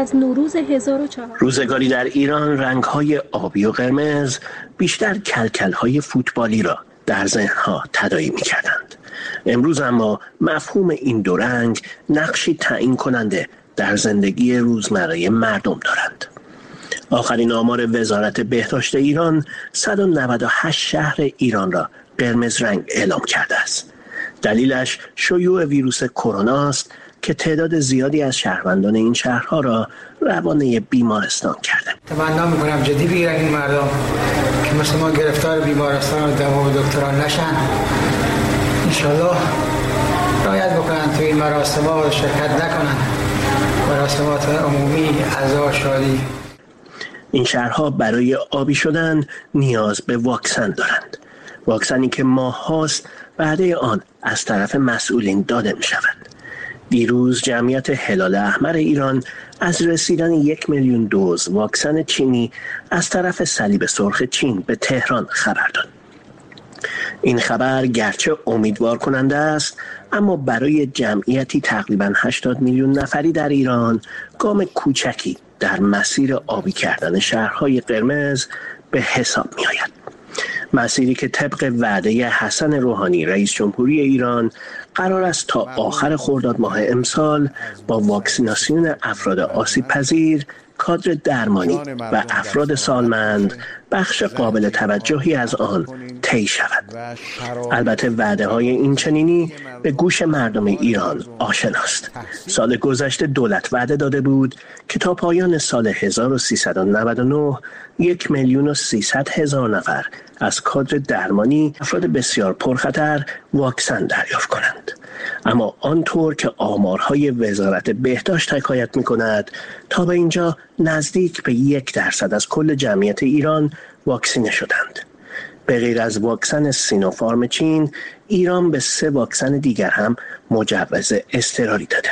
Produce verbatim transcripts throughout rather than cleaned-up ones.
از نوروز هزار و چهارصد. روزگاری در ایران رنگ‌های آبی و قرمز بیشتر کلکل‌های فوتبالی را در ذهن‌ها تداعی می‌کردند. امروز اما مفهوم این دو رنگ نقشی تعیین کننده در زندگی روزمره مردم دارند. آخرین آمار وزارت بهداشت ایران صد و نود و هشت شهر ایران را قرمز رنگ اعلام کرده است. دلیلش شیوع ویروس کرونا است که تعداد زیادی از شهروندان این شهرها را روانه بیمارستان کرده. تمنا می‌کنم جدی بگیرن این مردم که مثل ما گرفتار بیمارستان و دوا و دکتران نشن. انشالله رعایت بکنن تو این مراسمات شرکت نکنن. مراسمات عمومی عزا شادی. این شهرها برای آبی شدن نیاز به واکسن دارند. واکسنی که ماه هاست وعده آن از طرف مسئولین داده می شود. دیروز جمعیت هلال احمر ایران از رسیدن یک میلیون دوز واکسن چینی از طرف صلیب سرخ چین به تهران خبر داد. این خبر گرچه امیدوار کننده است، اما برای جمعیتی تقریباً هشتاد میلیون نفری در ایران گام کوچکی در مسیر آبی کردن شهرهای قرمز به حساب می آید. مسیری که طبق وعده حسن روحانی رئیس جمهوری ایران قرار است تا آخر خرداد ماه امسال با واکسیناسیون افراد آسیب پذیر، کادر درمانی و افراد سالمند بخش قابل توجهی از آن طی شود. البته وعده های این چنینی به گوش مردم ایران آشناست. سال گذشته دولت وعده داده بود که تا پایان سال هزار و سیصد و نود و نه یک میلیون و سیصد هزار نفر از کادر درمانی افراد بسیار پرخطر واکسن دریافت کنند. اما آنطور که آمارهای وزارت بهداشت حکایت می‌کند، تا به اینجا نزدیک به یک درصد از کل جمعیت ایران واکسینه شدند. به غیر از واکسن سینوفارم چین، ایران به سه واکسن دیگر هم مجوز اضطراری داده.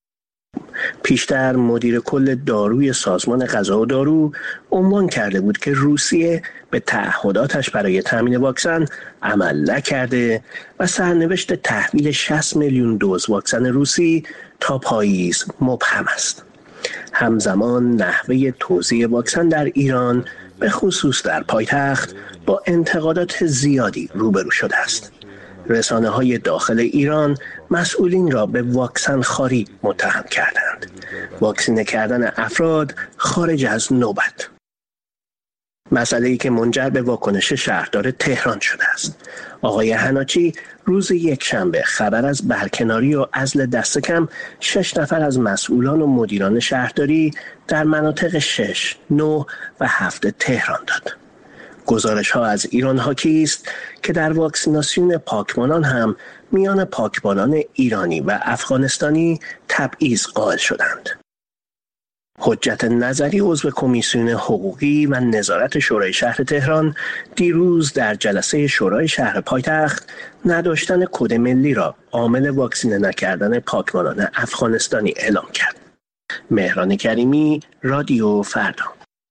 پیشتر مدیر کل داروی سازمان غذا و دارو عنوان کرده بود که روسیه به تعهداتش برای تامین واکسن عمل نکرده و سرنوشت تحویل شصت میلیون دوز واکسن روسی تا پاییز مبهم است. همزمان نحوه توزیع واکسن در ایران به خصوص در پایتخت با انتقادات زیادی روبرو شده است. رسانه‌های داخل ایران مسئولین را به واکسن خواری متهم کردند. واکسینه کردن افراد خارج از نوبت. مسئله‌ای که منجر به واکنش شهردار تهران شده است. آقای حناچی روز یکشنبه خبر از برکناری و عزل دست کم شش نفر از مسئولان و مدیران شهرداری در مناطق شش، نه و هفت تهران داد. گزارش ها از ایران حاکی است که در واکسیناسیون پاکبانان هم میان پاکبانان ایرانی و افغانستانی تبعیض قائل شدند. حجت نظری عضو کمیسیون حقوقی و نظارت شورای شهر تهران دیروز در جلسه شورای شهر پایتخت نداشتن کد ملی را عامل واکسینه نکردن پاکبانان افغانستانی اعلام کرد. مهران کریمی، رادیو فردا.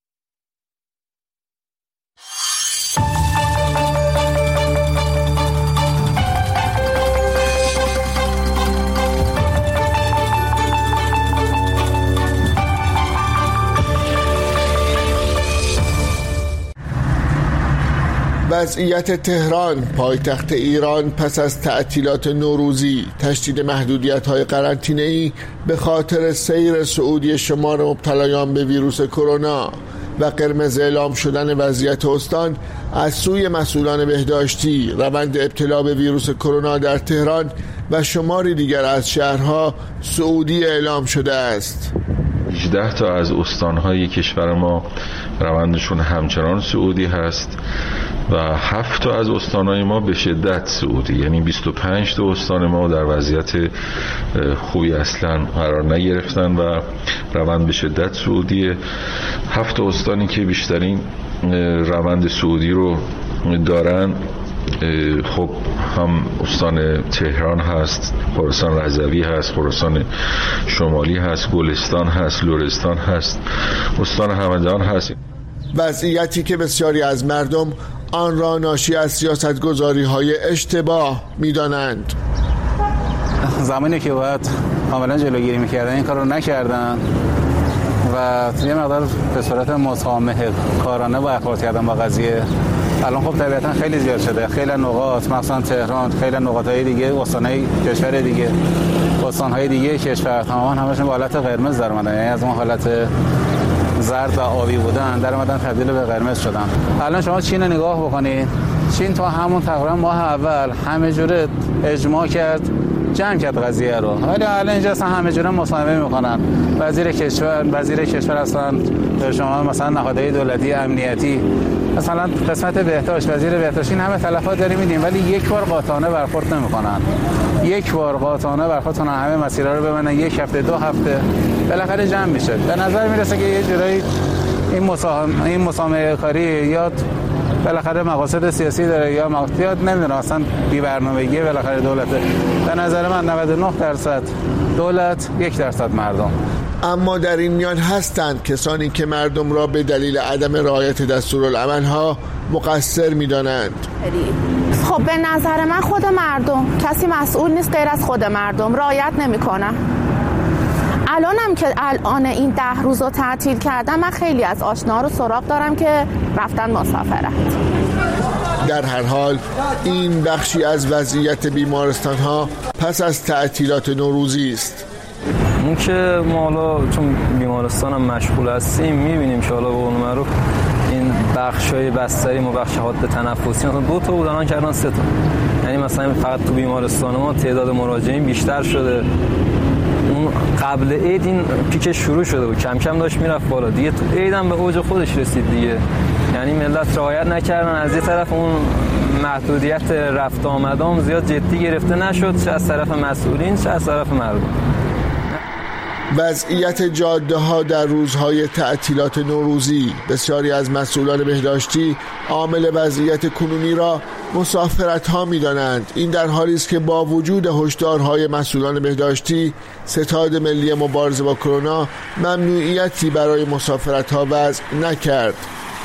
وضعیت تهران پایتخت ایران پس از تعطیلات نوروزی، تشدید محدودیت‌های قرنطینه‌ای به خاطر سیر صعودی شمار مبتلایان به ویروس کرونا و قرمز اعلام شدن وضعیت استان از سوی مسئولان بهداشتی، روند ابتلا به ویروس کرونا در تهران و شماری دیگر از شهرها صعودی اعلام شده است. هجده تا از استان‌های کشور ما روندشون همچنان صعودی هست و هفت تا از استان‌های ما به شدت صعودی، یعنی بیست و پنج تا استان ما در وضعیت خوبی اصلا قرار نگرفتن و روند به شدت صعودیه. هفت تا استانی که بیشترین روند صعودی رو دارن خب هم استان تهران هست، خراسان رضوی هست، خراسان شمالی هست، گلستان هست، لرستان هست، استان همدان هست. وضعیتی که بسیاری از مردم آن را ناشی از سیاست‌گذاری‌های اشتباه می‌دانند. زمانی که باید کاملا جلوگیری می‌کردن این کار رو نکردن و یه مقدار به صورت مسامحه کارانه برخورد کردن با قضیه. الان خب طبیعتا خیلی زیاد شده، خیلی نقاط مثلا تهران، خیلی نقاط‌های دیگه، استان‌های کشور دیگه، استان‌های دیگه کشور تماما همشون به حالت قرمز در اومدن، یعنی از اون حالت زرد و آبی بودن در اومدن تبدیل به قرمز شدن. الان شما چین نگاه بکنید، چین تا همون تقریبا ماه اول همه جوره اجماع کرد، جمع کرد قضیه رو، ولی الان اینجا اصلا همه جوره مصاحبه میکنن. وزیر کشور وزیر کشور اصلا شما مثلا نهادهای دولتی امنیتی مثلا قسمت بهداشت، وزیر بهداشت، این همه تلفات داریم میدیم ولی یک بار قاطعانه برخورد نمیکنن. یک بار قاطعانه برخورد کنن، همه مسیرها رو ببینن، یک هفته دو هفته بالاخره جمع میشه. به نظر میرسه که یه جورایی این مساهم این مسامحه کاری یا بالاخره مقاصد سیاسی داره یا مقصد نمیدونم، اصلا بی برنامگی بالاخره دولته. به نظر من نود و نه درصد دولت، یک درصد مردم. اما در این میان هستند کسانی که مردم را به دلیل عدم رعایت دستورالعمل‌ها مقصر می‌دانند. خب به نظر من خود مردم، کسی مسئول نیست غیر از خود مردم، رعایت نمی‌کنن. الانم که الان این ده روز رو تعطیل کردم، من خیلی از آشناها رو سراغ دارم که رفتن مسافرت. در هر حال این بخشی از وضعیت بیمارستان‌ها پس از تعطیلات نوروزی است. اون که ما حالا چون بیمارستان هم مشغول هستیم میبینیم که حالا به قول معروف این بخشای بستری و بخش حاد تنفسی مثلا دو تا بودن الان کردن سه تا، یعنی مثلا فقط تو بیمارستان ما تعداد مراجعین بیشتر شده. اون قبل عید این پیک شروع شده بود، کم کم داشت میرفت بالا، دیگه تو عید هم به اوج خودش رسید دیگه. یعنی ملت رعایت نکردن، از یه طرف اون محدودیت رفت آمدام زیاد جدی گرفته نشد، چه از طرف مسئولین چه از طرف مردم. وضعیت جاده ها در روزهای تعطیلات نوروزی بسیاری از مسئولان بهداشتی عامل وضعیت کنونی را مسافرت ها می دانند. این در حالی است که با وجود هشدارهای مسئولان بهداشتی، ستاد ملی مبارزه با کرونا ممنوعیتی برای مسافرت ها وضع نکرد.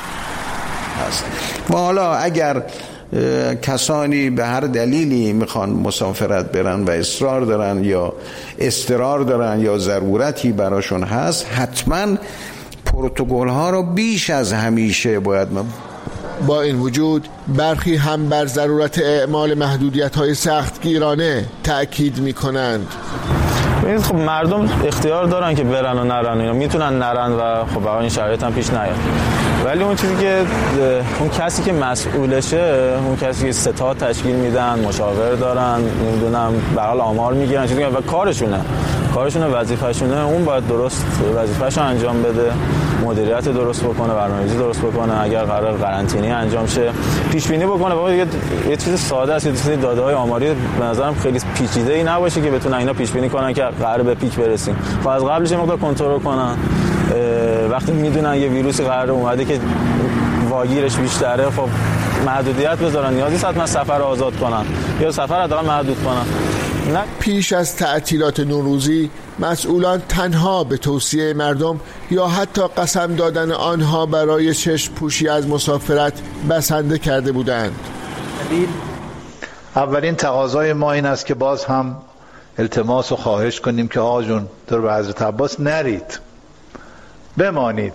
و حالا اگر کسانی به هر دلیلی میخوان مسافرت برن و اصرار دارن یا اضطرار دارن یا ضرورتی براشون هست، حتما پروتکل ها رو بیش از همیشه باید من. با این وجود برخی هم بر ضرورت اعمال محدودیت های سختگیرانه تأکید میکنند. خب مردم اختیار دارن که برن و نرن، اینا میتونن نرن و خب برای این شرایط هم پیش نیاد، ولی اون چیزی که اون کسی که مسئولشه، اون کسی که ستاد تشکیل میدن، مشاور دارن، نمیدونم به حال آمار میگیرن، چیزی که و کارشونه کارشونه وظیفه‌شونه، اون باید درست وظیفه‌شو انجام بده، مدیریت درست بکنه، برنامه‌ریزی درست بکنه، اگر قرار قرنطینه انجام شه پیش بینی بکنه. واقعا یه, یه چیز ساده است، یه چیز داده‌های آماری به نظرم خیلی پیچیده‌ای نباشه که بتونن اینا پیش بینی کنن که قرار به پیک برسیم. خب از قبلش مقدار کنترل کنن، وقتی میدونن یه ویروسی قرار اومده که واگیرش بیشتره، خب محدودیت بذارن، نیازی نیست حتما سفر آزاد کنن یا سفر حداقل محدود کنن. نه. پیش از تعطیلات نوروزی مسئولان تنها به توصیه مردم یا حتی قسم دادن آنها برای چشم پوشی از مسافرت بسنده کرده بودند. اولین تقاضای ما این است که باز هم التماس و خواهش کنیم که آقا جون در به حضرت عباس نرید، بمانید.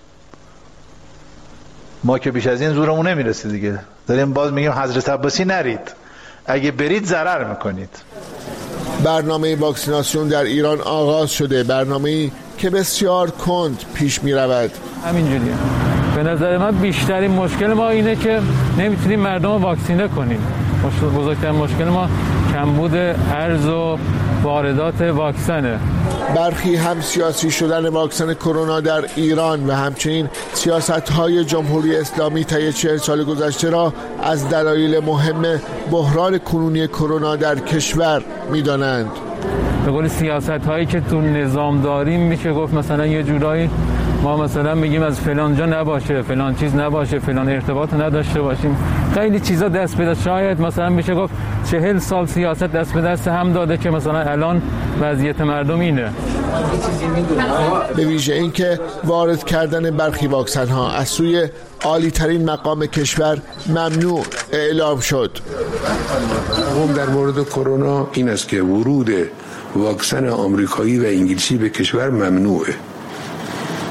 ما که بیش از این زورمون نمیرسه دیگه، داریم باز میگیم حضرت عباسی نرید، اگه برید ضرر میکنید. برنامه واکسیناسیون در ایران آغاز شده، برنامه‌ای که بسیار کند پیش می رود. همینجوریه. به نظر من بیشترین مشکل ما اینه که نمیتونیم مردم رو واکسینه کنیم. بزرگترین مشکل ما کمبود ارز و واردات واکسنه. برخی هم سیاسی شدن واکسن کرونا در ایران و همچنین سیاست‌های جمهوری اسلامی طی چهل سال گذشته را از دلایل مهم بحران کنونی کرونا در کشور می‌دانند. به قول سیاست‌هایی که تو نظام داریم میشه گفت مثلا یه جورایی ما مثلا میگیم از فلان جا نباشه، فلان چیز نباشه، فلان ارتباط نداشته باشیم، خیلی چیزا دست به دست. شاید مثلا میشه گفت چهل سال سیاست دست به دست هم داده که مثلا الان وضعیت مردم اینه. به ویژه این که وارد کردن برخی واکسن ها از سوی عالی ترین مقام کشور ممنوع اعلام شد. هم در مورد کرونا این است که ورود واکسن آمریکایی و انگلیسی به کشور ممنوعه.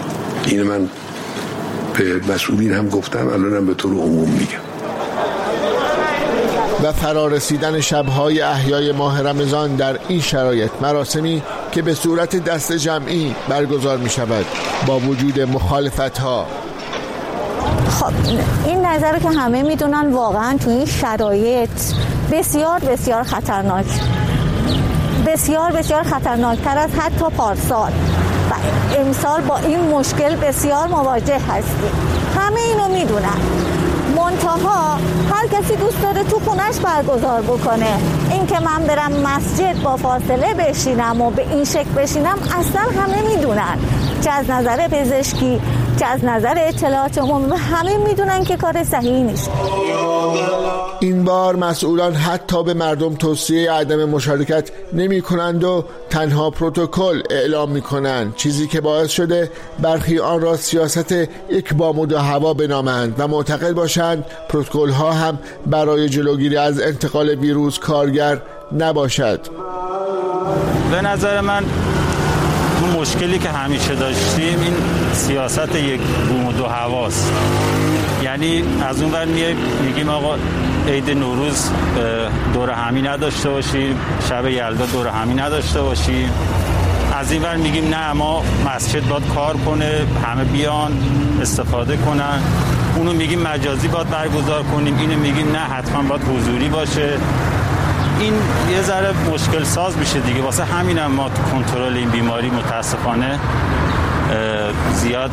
این من به مسئولین هم گفتم، الانم به طور عموم میگم. و فرارسیدن شب‌های احیای ماه رمضان در این شرایط، مراسمی که به صورت دست جمعی برگزار می شود با وجود مخالفت‌ها. خب این نظر رو که همه میدونن واقعا توی این شرایط بسیار بسیار خطرناک، بسیار بسیار خطرناکتر از حتی پارسال و امسال با این مشکل بسیار مواجه هستیم. همه اینو میدونن. منتها هر کسی دوست داره تو خونش برگزار بکنه. این که من برم مسجد با فاصله بشینم و به این شکل بشینم اصلا همه میدونن، چه از نظر پزشکی چه از نظر اطلاعات عمومی، همه میدونن که کار صحیحی نیست. این بار مسئولان حتی به مردم توصیه عدم مشارکت نمی کنند و تنها پروتکل اعلام می کنند، چیزی که باعث شده برخی آن را سیاست یک بامود و هوا بنامند و معتقد باشند پروتکل ها هم برای جلوگیری از انتقال ویروس کارگر نباشد. به نظر من اون مشکلی که همیشه داشتیم این سیاست یک بوم و دو هواست. یعنی از اون ور میگیم آقا عید نوروز دور همی نداشته باشیم، شب یلدا دور همی نداشته باشیم، از این ور میگیم نه ما مسجد باید کار کنه، همه بیان استفاده کنن، اونو میگیم مجازی باید برگزار کنیم، اینو میگیم نه حتما باید حضوری باشه. این یه ذره مشکل ساز میشه دیگه. واسه همینم هم ما تو کنترل این بیماری متاسفانه زیاد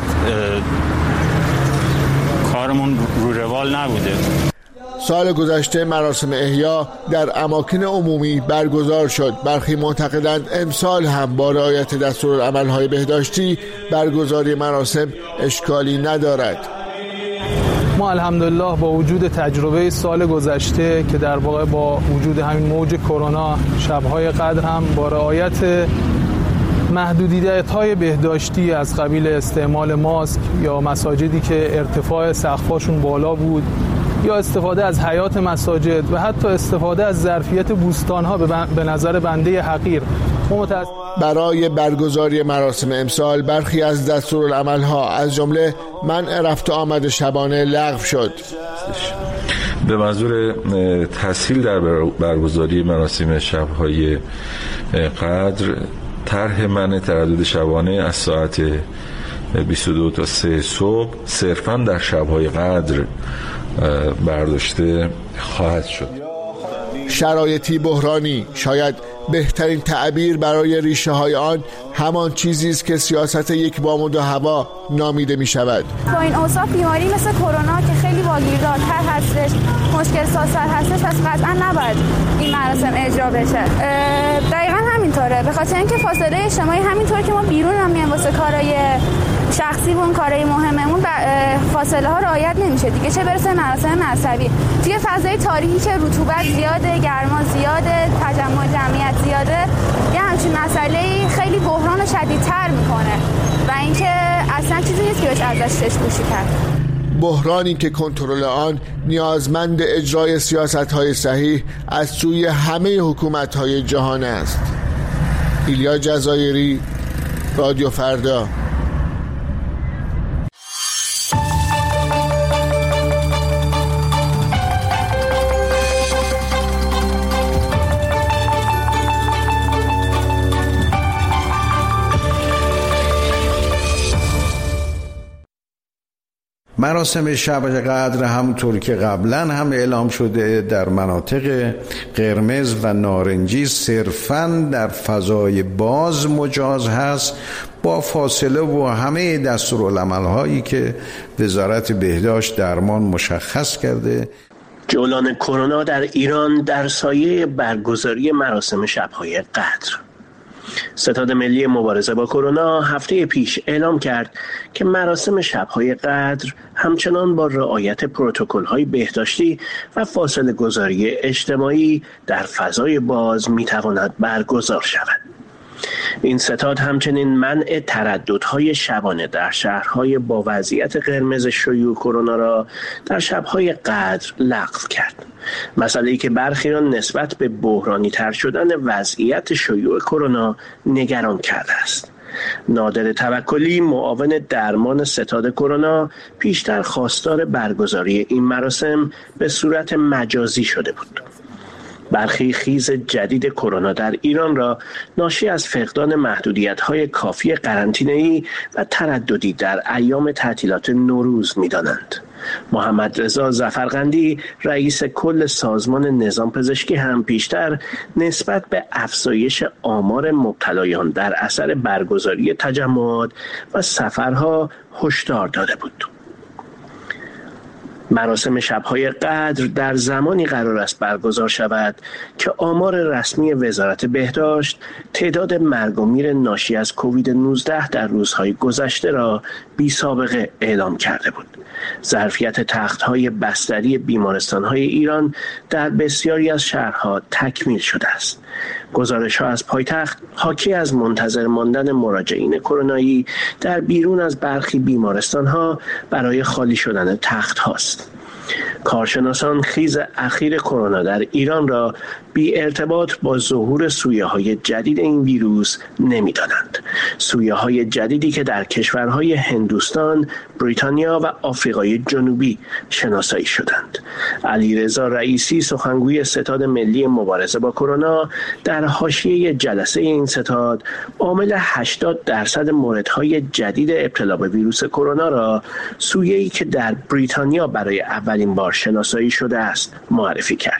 کارمون رو روال نبوده. سال گذشته مراسم احیا در اماکن عمومی برگزار شد. برخی معتقدند امسال هم با رعایت دستورالعمل‌های بهداشتی برگزاری مراسم اشکالی ندارد. ما الحمدلله با وجود تجربه سال گذشته که در واقع با وجود همین موج کرونا شب‌های قدر هم با رعایت محدودیت‌های بهداشتی از قبیل استعمال ماسک یا مساجدی که ارتفاع سقف‌هاشون بالا بود یا استفاده از حیاط مساجد و حتی استفاده از ظرفیت بوستان‌ها به نظر بنده حقیر برای برگزاری مراسم امسال برخی از دستورالعمل‌ها از جمله منع رفت و آمد شبانه لغو شد. به منظور تسهیل در برگزاری مراسم شب‌های قدر طرح منع تردد شبانه از ساعت بیست و دو تا سه صبح صرفاً در شب‌های قدر برداشته خواهد شد. شرایطی بحرانی، شاید بهترین تعبیر برای ریشه های آن همان چیزی است که سیاست یک بامود و هوا نامیده می شود. با این اوصاف بیماری مثل کرونا که خیلی واگیردارتر هستش، مشکل سازتر هستش، پس قطعا نباید این مراسم اجرا بشه. دقیقا همینطوره، به خاطر اینکه فاصله اجتماعی همینطور که ما بیرون هم میایم واسه کارهای شخصیمون، کارهای مهممون فاصله ها رعایت نمیشه دیگه، چه برسه مراسم مذهبی. توی فضای تاریکی که رطوبت زیاده، گرما زیاده، تجمع جمعیت زیاده، یه همچین مسئله خیلی بحران شدیدتر میکنه و اینکه اصلا چیزی نیست که بهش ازش چشم‌پوشی کرد. بحرانی که کنترل آن نیازمند اجرای سیاست‌های صحیح از سوی همه حکومت‌های جهان است. ایلیا جزایری، رادیو فردا. مراسم شب قدر همونطور که قبلا هم اعلام شده در مناطق قرمز و نارنجی صرفاً در فضای باز مجاز هست با فاصله و همه دستورالعمل‌هایی که وزارت بهداشت درمان مشخص کرده. جولان کرونا در ایران در سایه برگزاری مراسم شب‌های قدر. ستاد ملی مبارزه با کرونا هفته پیش اعلام کرد که مراسم شب‌های قدر همچنان با رعایت پروتکل‌های بهداشتی و فاصله گذاری اجتماعی در فضای باز می‌تواند برگزار شود. این ستاد همچنین منع ترددهای شبانه در شهرهای با وضعیت قرمز شیوع کرونا را در شب‌های قدر لغو کرد. مسئله‌ای که برخی را نسبت به بحرانی تر شدن وضعیت شیوع کرونا نگران کرده است. نادر توکلی معاون درمان ستاد کرونا پیشتر خواستار برگزاری این مراسم به صورت مجازی شده بود. برخی خیز جدید کرونا در ایران را ناشی از فقدان محدودیت‌های کافی قرنطینه‌ای و ترددی در ایام تعطیلات نوروز می‌دانند. محمد رضا ظفرقندی رئیس کل سازمان نظام پزشکی هم پیشتر نسبت به افزایش آمار مبتلایان در اثر برگزاری تجمعات و سفرها هشدار داده بود. مراسم شب‌های قدر در زمانی قرار است برگزار شود که آمار رسمی وزارت بهداشت تعداد مرگ و میر ناشی از کووید نوزده در روزهای گذشته را بی سابقه اعلام کرده بود. ظرفیت تخت‌های بستری بیمارستان‌های ایران در بسیاری از شهرها تکمیل شده است. گزارش‌ها از پایتخت حاکی از منتظر ماندن مراجعین کرونایی در بیرون از برخی بیمارستان‌ها برای خالی شدن تخت‌هاست. کارشناسان خیز اخیر کرونا در ایران را بی ارتباط با ظهور سویه‌های جدید این ویروس نمی‌دانند. سویه‌های جدیدی که در کشورهای هندوستان، بریتانیا و آفریقای جنوبی شناسایی شدند. علیرضا رئیسی سخنگوی ستاد ملی مبارزه با کرونا در حاشیه جلسه این ستاد عامل هشتاد درصد موردهای جدید ابتلا به ویروس کرونا را سویه‌ای که در بریتانیا برای اولین بار شناسایی شده است معرفی کرد.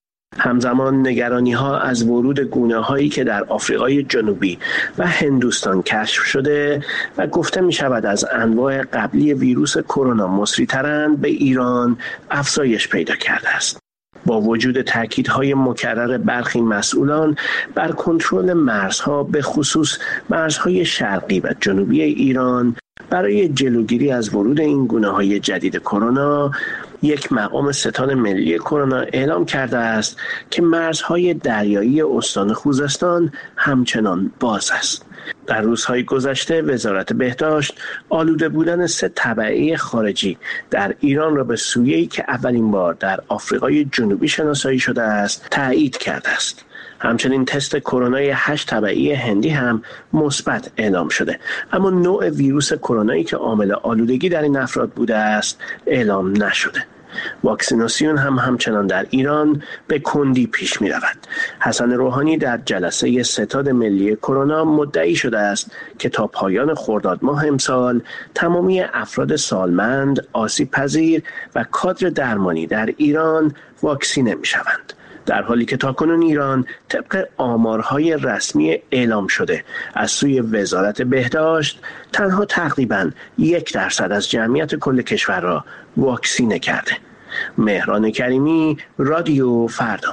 همزمان نگرانی‌ها از ورود گونه‌هایی که در آفریقای جنوبی و هندوستان کشف شده و گفته می‌شود از انواع قبلی ویروس کرونا مسری‌ترند به ایران افزایش پیدا کرده است. با وجود تاکیدهای مکرر برخی مسئولان بر کنترل مرزها به خصوص مرزهای شرقی و جنوبی ایران برای جلوگیری از ورود این گونه‌های جدید کرونا، یک مقام ستاد ملی کرونا اعلام کرده است که مرزهای دریایی استان خوزستان همچنان باز است. در روزهای گذشته وزارت بهداشت آلوده بودن سه تبعه خارجی در ایران را به سویه‌ای که اولین بار در آفریقای جنوبی شناسایی شده است تایید کرده است. همچنین تست کرونای هشت تبعی هندی هم مثبت اعلام شده، اما نوع ویروس کرونایی که عامل آلودگی در این افراد بوده است اعلام نشده. واکسیناسیون هم همچنان در ایران به کندی پیش می رود. حسن روحانی در جلسه ستاد ملی کرونا مدعی شده است که تا پایان خرداد ماه امسال تمامی افراد سالمند، آسیب پذیر و کادر درمانی در ایران واکسینه می شوند. در حالی که تاکنون ایران طبق آمارهای رسمی اعلام شده از سوی وزارت بهداشت تنها تقریباً یک درصد از جمعیت کل کشور را واکسینه کرده. مهران کریمی، رادیو فردا.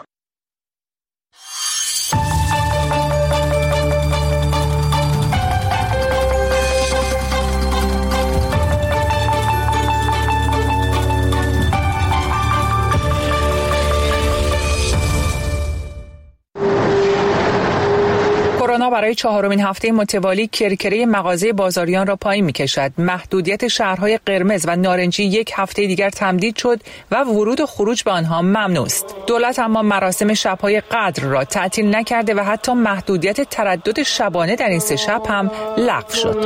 کرونا برای چهارمین هفته متوالی کرکره مغازه بازاریان را پایین می‌کشد. محدودیت شهرهای قرمز و نارنجی یک هفته دیگر تمدید شد و ورود و خروج به آنها ممنوع است. دولت اما مراسم شب‌های قدر را تعطیل نکرده و حتی محدودیت تردد شبانه در این سه شب هم لغو شد.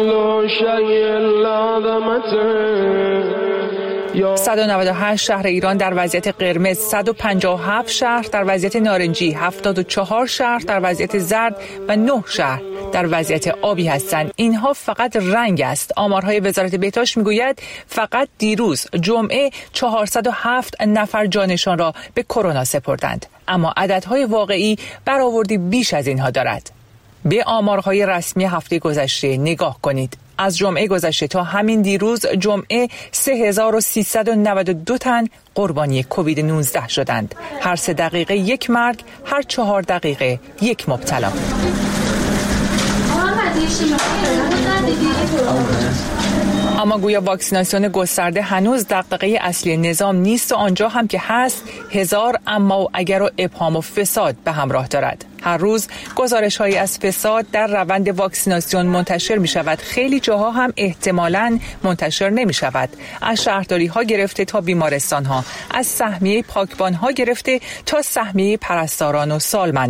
صد و نود و هشت شهر ایران در وضعیت قرمز، صد و پنجاه و هفت شهر در وضعیت نارنجی، هفتاد و چهار شهر در وضعیت زرد و نه شهر در وضعیت آبی هستند. اینها فقط رنگ است. آمارهای وزارت بهداشت میگوید فقط دیروز جمعه چهارصد و هفت نفر جانشان را به کرونا سپردند، اما عددهای واقعی برآوردی بیش از اینها دارد. به آمارهای رسمی هفته گذشته نگاه کنید. از جمعه گذشته تا همین دیروز جمعه سه هزار و سیصد و نود و دو تن قربانی کووید نوزده شدند. هر سه دقیقه یک مرگ، هر چهار دقیقه یک مبتلا. اما گویا واکسیناسیون گسترده هنوز دغدغه اصلی نظام نیست و آنجا هم که هست هزار اما و اگر و ابهام و فساد به همراه دارد. هر روز گزارش‌هایی از فساد در روند واکسیناسیون منتشر می‌شود. خیلی جاها هم احتمالاً منتشر نمی‌شود. از شهرداری‌ها گرفته تا بیمارستان‌ها، از سهمیه پاکبان‌ها گرفته تا سهمیه پرستاران و سالمندان.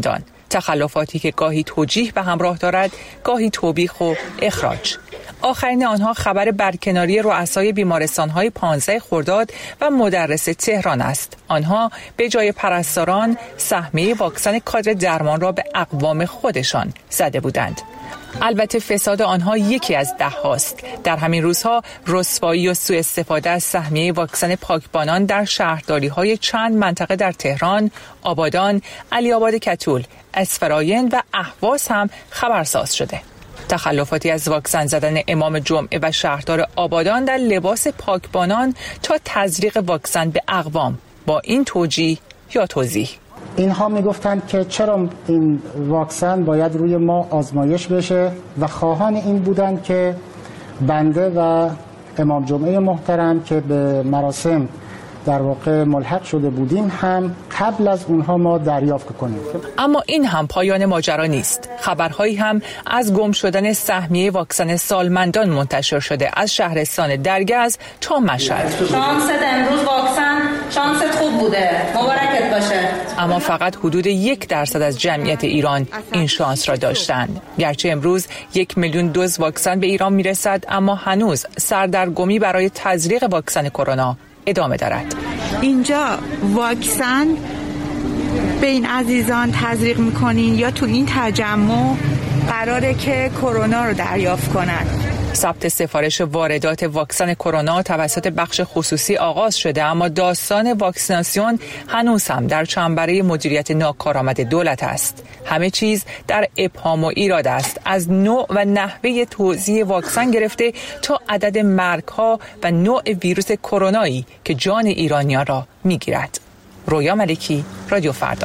تخلفاتی که گاهی توجیه به همراه دارد، گاهی توبیخ و اخراج. آخرین آنها خبر برکناری رؤسای بیمارستان‌های پانزده خرداد و مدرس تهران است. آنها به جای پرستاران سهمیه واکسن کادر درمان را به اقوام خودشان زده بودند. البته فساد آنها یکی از ده هاست. در همین روزها رسوایی و سوء استفاده از سهمیه واکسن پاکبانان در شهرداری‌های چند منطقه در تهران، آبادان، علی آباد کتول، اسفراین و اهواز هم خبرساز شده. تخلفاتی از واکسن زدن امام جمعه و شهردار آبادان در لباس پاکبانان تا تزریق واکسن به اقوام، با این توجیه یا توضیح. اینها میگفتند که چرا این واکسن باید روی ما آزمایش بشه و خواهان این بودند که بنده و امام جمعه محترم که به مراسم در واقع ملحق شده بودیم هم قبل از اونها ما دریافت کنیم. اما این هم پایان ماجرا نیست. خبرهایی هم از گم شدن سهمیه واکسن سالمندان منتشر شده از شهرستان درگز تا مشهد. شانست امروز واکسن شانست خوب بوده، مبارکت باشه. اما فقط حدود یک درصد از جمعیت ایران این شانس را داشتند. گرچه امروز یک میلیون دوز واکسن به ایران میرسد، اما هنوز سردرگمی برای تزریق واکسن کرونا ادامه دارد. اینجا واکسن به این عزیزان تزریق میکنین یا تو این تجمع قراره که کرونا رو دریافت کنن؟ ثبت سفارش واردات واکسن کرونا توسط بخش خصوصی آغاز شده، اما داستان واکسیناسیون هنوز هم در چنبره مدیریت ناکارآمد دولت است. همه چیز در ابهام و ایراد است، از نوع و نحوه توزیع واکسن گرفته تا عدد مرگ‌ها و نوع ویروس کرونایی که جان ایرانیان را می‌گیرد. رویا ملکی، رادیو فردا.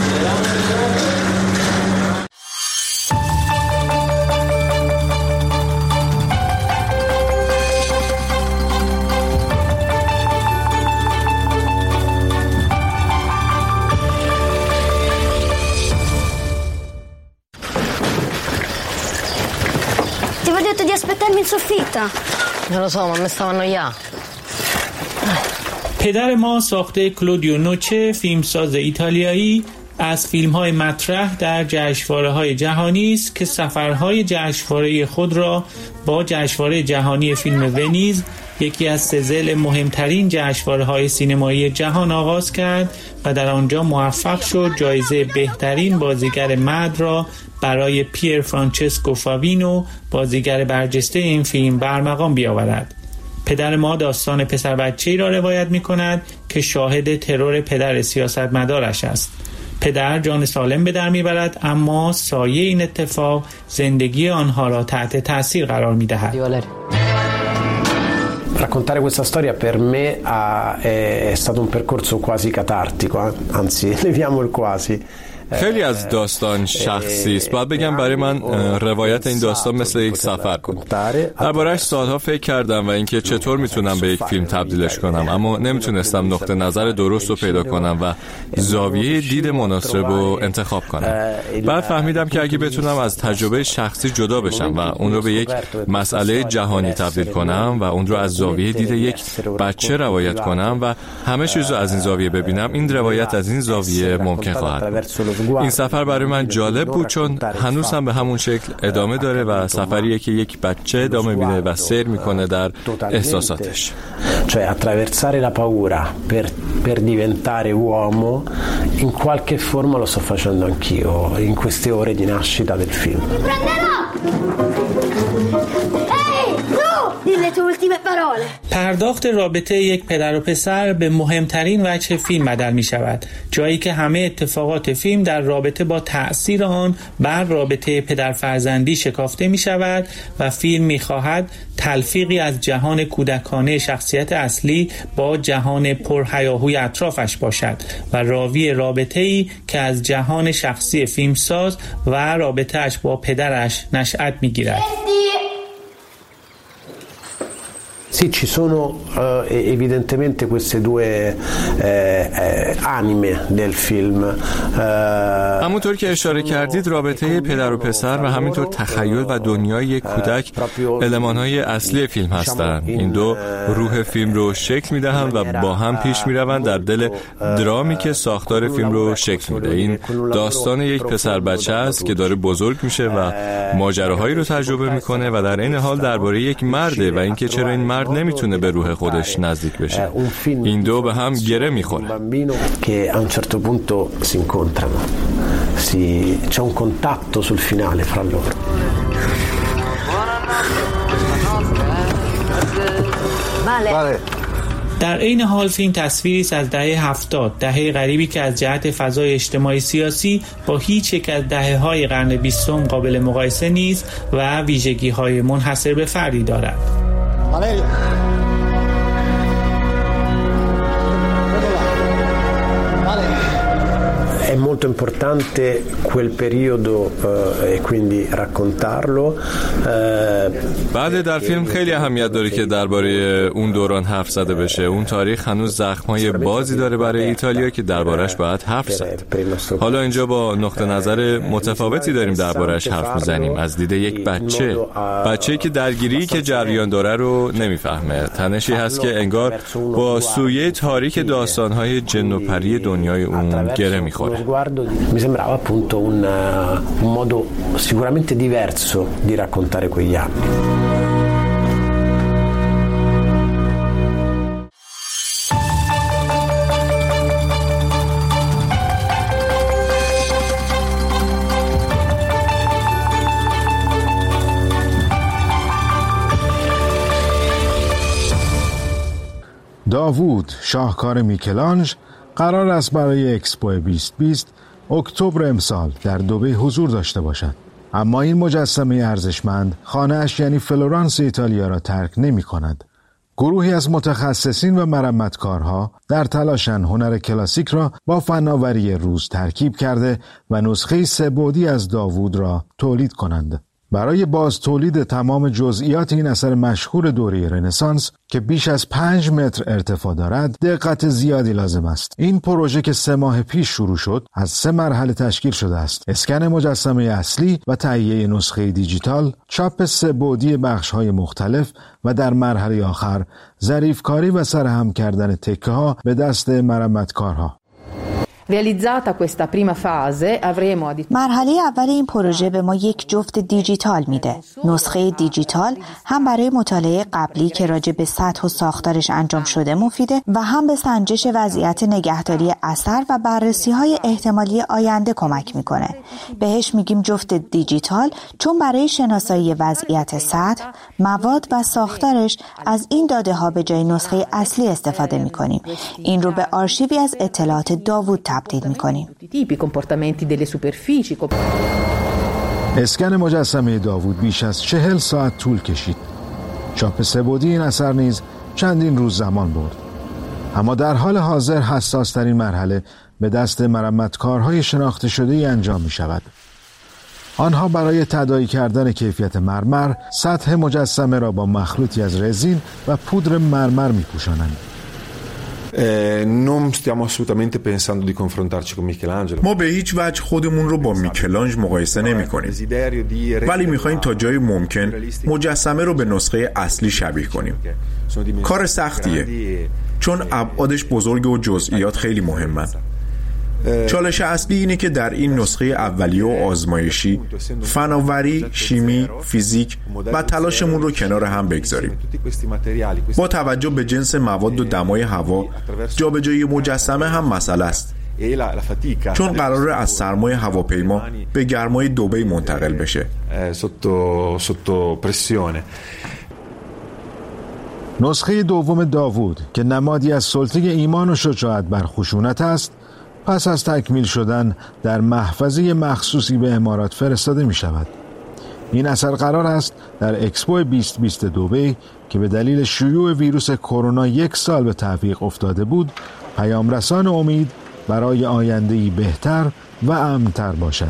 aspettarmi in soffitta. Non lo so, ma mi stavo annoiando. پدر ما ساخته کلودیو نوچه، فیلمساز ایتالیایی، از فیلم‌های مطرح در جشنواره‌های جهانی است که سفرهای جشنواره خود را با جشنواره جهانی فیلم ونیز، یکی از سزل مهمترین جشنواره‌های سینمایی جهان آغاز کرد و در آنجا موفق شد جایزه بهترین بازیگر مرد را برای پیر فرانچسکو فاوینو، بازیگر برجسته این فیلم، برمقام بیاورد. پدر ما داستان پسر بچه‌ای را روایت می‌کند که شاهد ترور پدر سیاستمدارش است. پدر جان سالم به در می‌برد، اما سایه این اتفاق زندگی آنها را تحت تاثیر قرار می‌دهد. Raccontare questa storia per me ha, è stato un percorso quasi catartico, anzi leviamo il quasi. خیلی از داستان شخصی است. باید بگم برای من روایت این داستان مثل یک سفر بود. درباره‌اش سالها فکر کردم و اینکه چطور میتونم به یک فیلم تبدیلش کنم، اما نمیتونستم نقطه نظر درست رو پیدا کنم و زاویه دید مناسب رو انتخاب کنم. بعد فهمیدم که اگه بتونم از تجربه شخصی جدا بشم و اون رو به یک مسئله جهانی تبدیل کنم و اون رو از زاویه دید یک بچه روایت کنم و همه چیز رو از این زاویه ببینم، این روایت از این زاویه ممکن خواهد بود. این سفر برای من جالب بود چون هنوز هم به همون شکل ادامه داره و سفریه که یک بچه ادامه میده و سیر میکنه در احساساتش. Cioè attraversare la paura per per diventare uomo in qualche forma lo sto facendo anch'io in queste ore di nascita del film. پرداخت رابطه یک پدر و پسر به مهمترین وجه فیلم بدل می شود، جایی که همه اتفاقات فیلم در رابطه با تأثیر آن بر رابطه پدر فرزندی شکافته می شود و فیلم می خواهد تلفیقی از جهان کودکانه شخصیت اصلی با جهان پرهیاهوی اطرافش باشد و راوی رابطه‌ای که از جهان شخصی فیلمساز و رابطه‌اش با پدرش نشأت می گیرد. Sì, Sì, ci sono uh, evidentemente queste due uh, uh, anime del film. Uh, همونطور که اشاره کردید رابطه پدر و پسر و همینطور تخیل و دنیای یک کودک المان‌های اصلی فیلم هستند. این دو روح فیلم رو شکل میدهند و با هم پیش میروند در دل درامی که ساختار فیلم رو شکل میده. این داستان یک پسر بچه است که داره بزرگ میشه و ماجراهایی رو تجربه میکنه و در این حال درباره یک مرده و اینکه چرا این مرد نمیتونه به روح خودش نزدیک بشه. این دو به هم گره میخوره. Che a un certo punto si incontrano, si, c'è un contatto sul finale fra loro. بله. در این حال فیلم تصویری است از دهه هفتاد، دهه غریبی که از جهت فضای اجتماعی سیاسی با هیچ یک از دهه‌های قرن بیستم قابل مقایسه نیست و ویژگی‌های منحصر به فردی دارد. بله. È molto importante quel periodo uh, e quindi raccontarlo. بعد در فیلم خیلی اهمیت داره که درباره اون دوران حرف زده بشه. اون تاریخ هنوز زخم‌های بازی داره برای ایتالیا که درباره‌اش باید حرف زد. حالا اینجا با نقطه نظر متفاوتی داریم درباره‌اش حرف میزنیم از دید یک بچه بچه‌ای که درگیری که جریان داره رو نمیفهمه. تنشی هست که انگار با سویه تاریک داستان‌های جن و پری دنیای اون گره می‌خوره. Mi sembrava appunto un, un modo sicuramente diverso di raccontare quegli anni. داوود شاهکار میکلانژ قرار است برای اکسپو بیست بیست اکتبر امسال در دبی حضور داشته باشد. اما این مجسمه ارزشمند خانه‌اش یعنی فلورانس ایتالیا را ترک نمی کند. گروهی از متخصصین و مرمتکارها در تلاشند هنر کلاسیک را با فناوری روز ترکیب کرده و نسخه سه‌بعدی از داوود را تولید کنند. برای باز تولید تمام جزئیات این اثر مشهور دوره رنسانس که بیش از پنج متر ارتفاع دارد دقت زیادی لازم است. این پروژه که سه ماه پیش شروع شد از سه مرحله تشکیل شده است: اسکن مجسمه اصلی و تهیه نسخه دیجیتال، چاپ سه بعدی بخش‌های مختلف و در مرحله آخر ظریفکاری و سرهم کردن تکه‌ها به دست مرمتکارها. مرحله اول این پروژه به ما یک جفت دیجیتال میده. نسخه دیجیتال هم برای مطالعه قبلی که راجع به سطح و ساختارش انجام شده مفیده و هم به سنجش وضعیت نگهداری اثر و بررسی‌های احتمالی آینده کمک میکنه. بهش میگیم جفت دیجیتال چون برای شناسایی وضعیت سطح، مواد و ساختارش از این داده ها به جای نسخه اصلی استفاده میکنیم. این رو به آرشیوی از اطلاعات داوود تبدیل می‌کنیم. اسکن مجسمه داوود بیش از چهل ساعت طول کشید. چاپ سه‌بعدی این اثر نیز چندین روز زمان برد. اما در حال حاضر حساس‌ترین مرحله به دست مرمتکارهای شناخته شده‌ای انجام می‌شود. آنها برای تداعی کردن کیفیت مرمر سطح مجسمه را با مخلوطی از رزین و پودر مرمر می‌پوشانند. non stiamo assolutamente pensando di confrontarci con Michelangelo. ما به هیچ وجه خودمون رو با میکلانژ مقایسه نمی‌کنیم. ولی می‌خوایم تا جای ممکن مجسمه رو به نسخه اصلی شبیه کنیم. کار سختیه چون ابعادش بزرگ و جزئیات خیلی مهمن. چالش اصلی اینه که در این نسخه اولیه و آزمایشی فناوری، شیمی، فیزیک و تلاشمون رو کنار هم بگذاریم. با توجه به جنس مواد و دمای هوا، جابجایی مجسمه هم مسئله است. چون قراره از سرمای هواپیما به گرمای دبی منتقل بشه. نسخه دوم داوود که نمادی از سلطه ایمان و شجاعت بر خشونت است، پس از تکمیل شدن در محفظه مخصوصی به امارات فرستاده می شود. این اثر قرار است در اکسپو بیست بیست دبی که به دلیل شیوع ویروس کرونا یک سال به تعویق افتاده بود، پیامرسان امید برای آینده‌ای بهتر و امن‌تر باشد.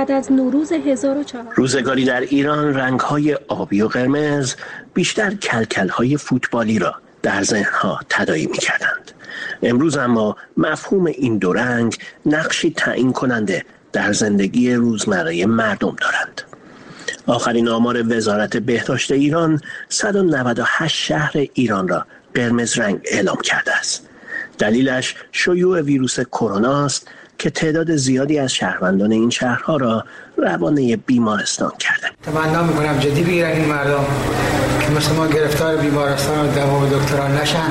بعد از نوروز هزار و چهارصد. روزگاری در ایران رنگ‌های آبی و قرمز بیشتر کلکل‌های فوتبالی را در ذهن‌ها تداعی می‌کردند. امروز اما مفهوم این دو رنگ نقشی تعیین کننده در زندگی روزمره مردم دارند. آخرین آمار وزارت بهداشت ایران صد و نود و هشت شهر ایران را قرمز رنگ اعلام کرده است. دلیلش شیوع ویروس کرونا است که تعداد زیادی از شهروندان این شهرها را روانه بیمارستان کرده. تمنا می‌کنم جدی بگیرن این مردم که مثل ما گرفتار بیمارستان و دوا و دکتران نشن.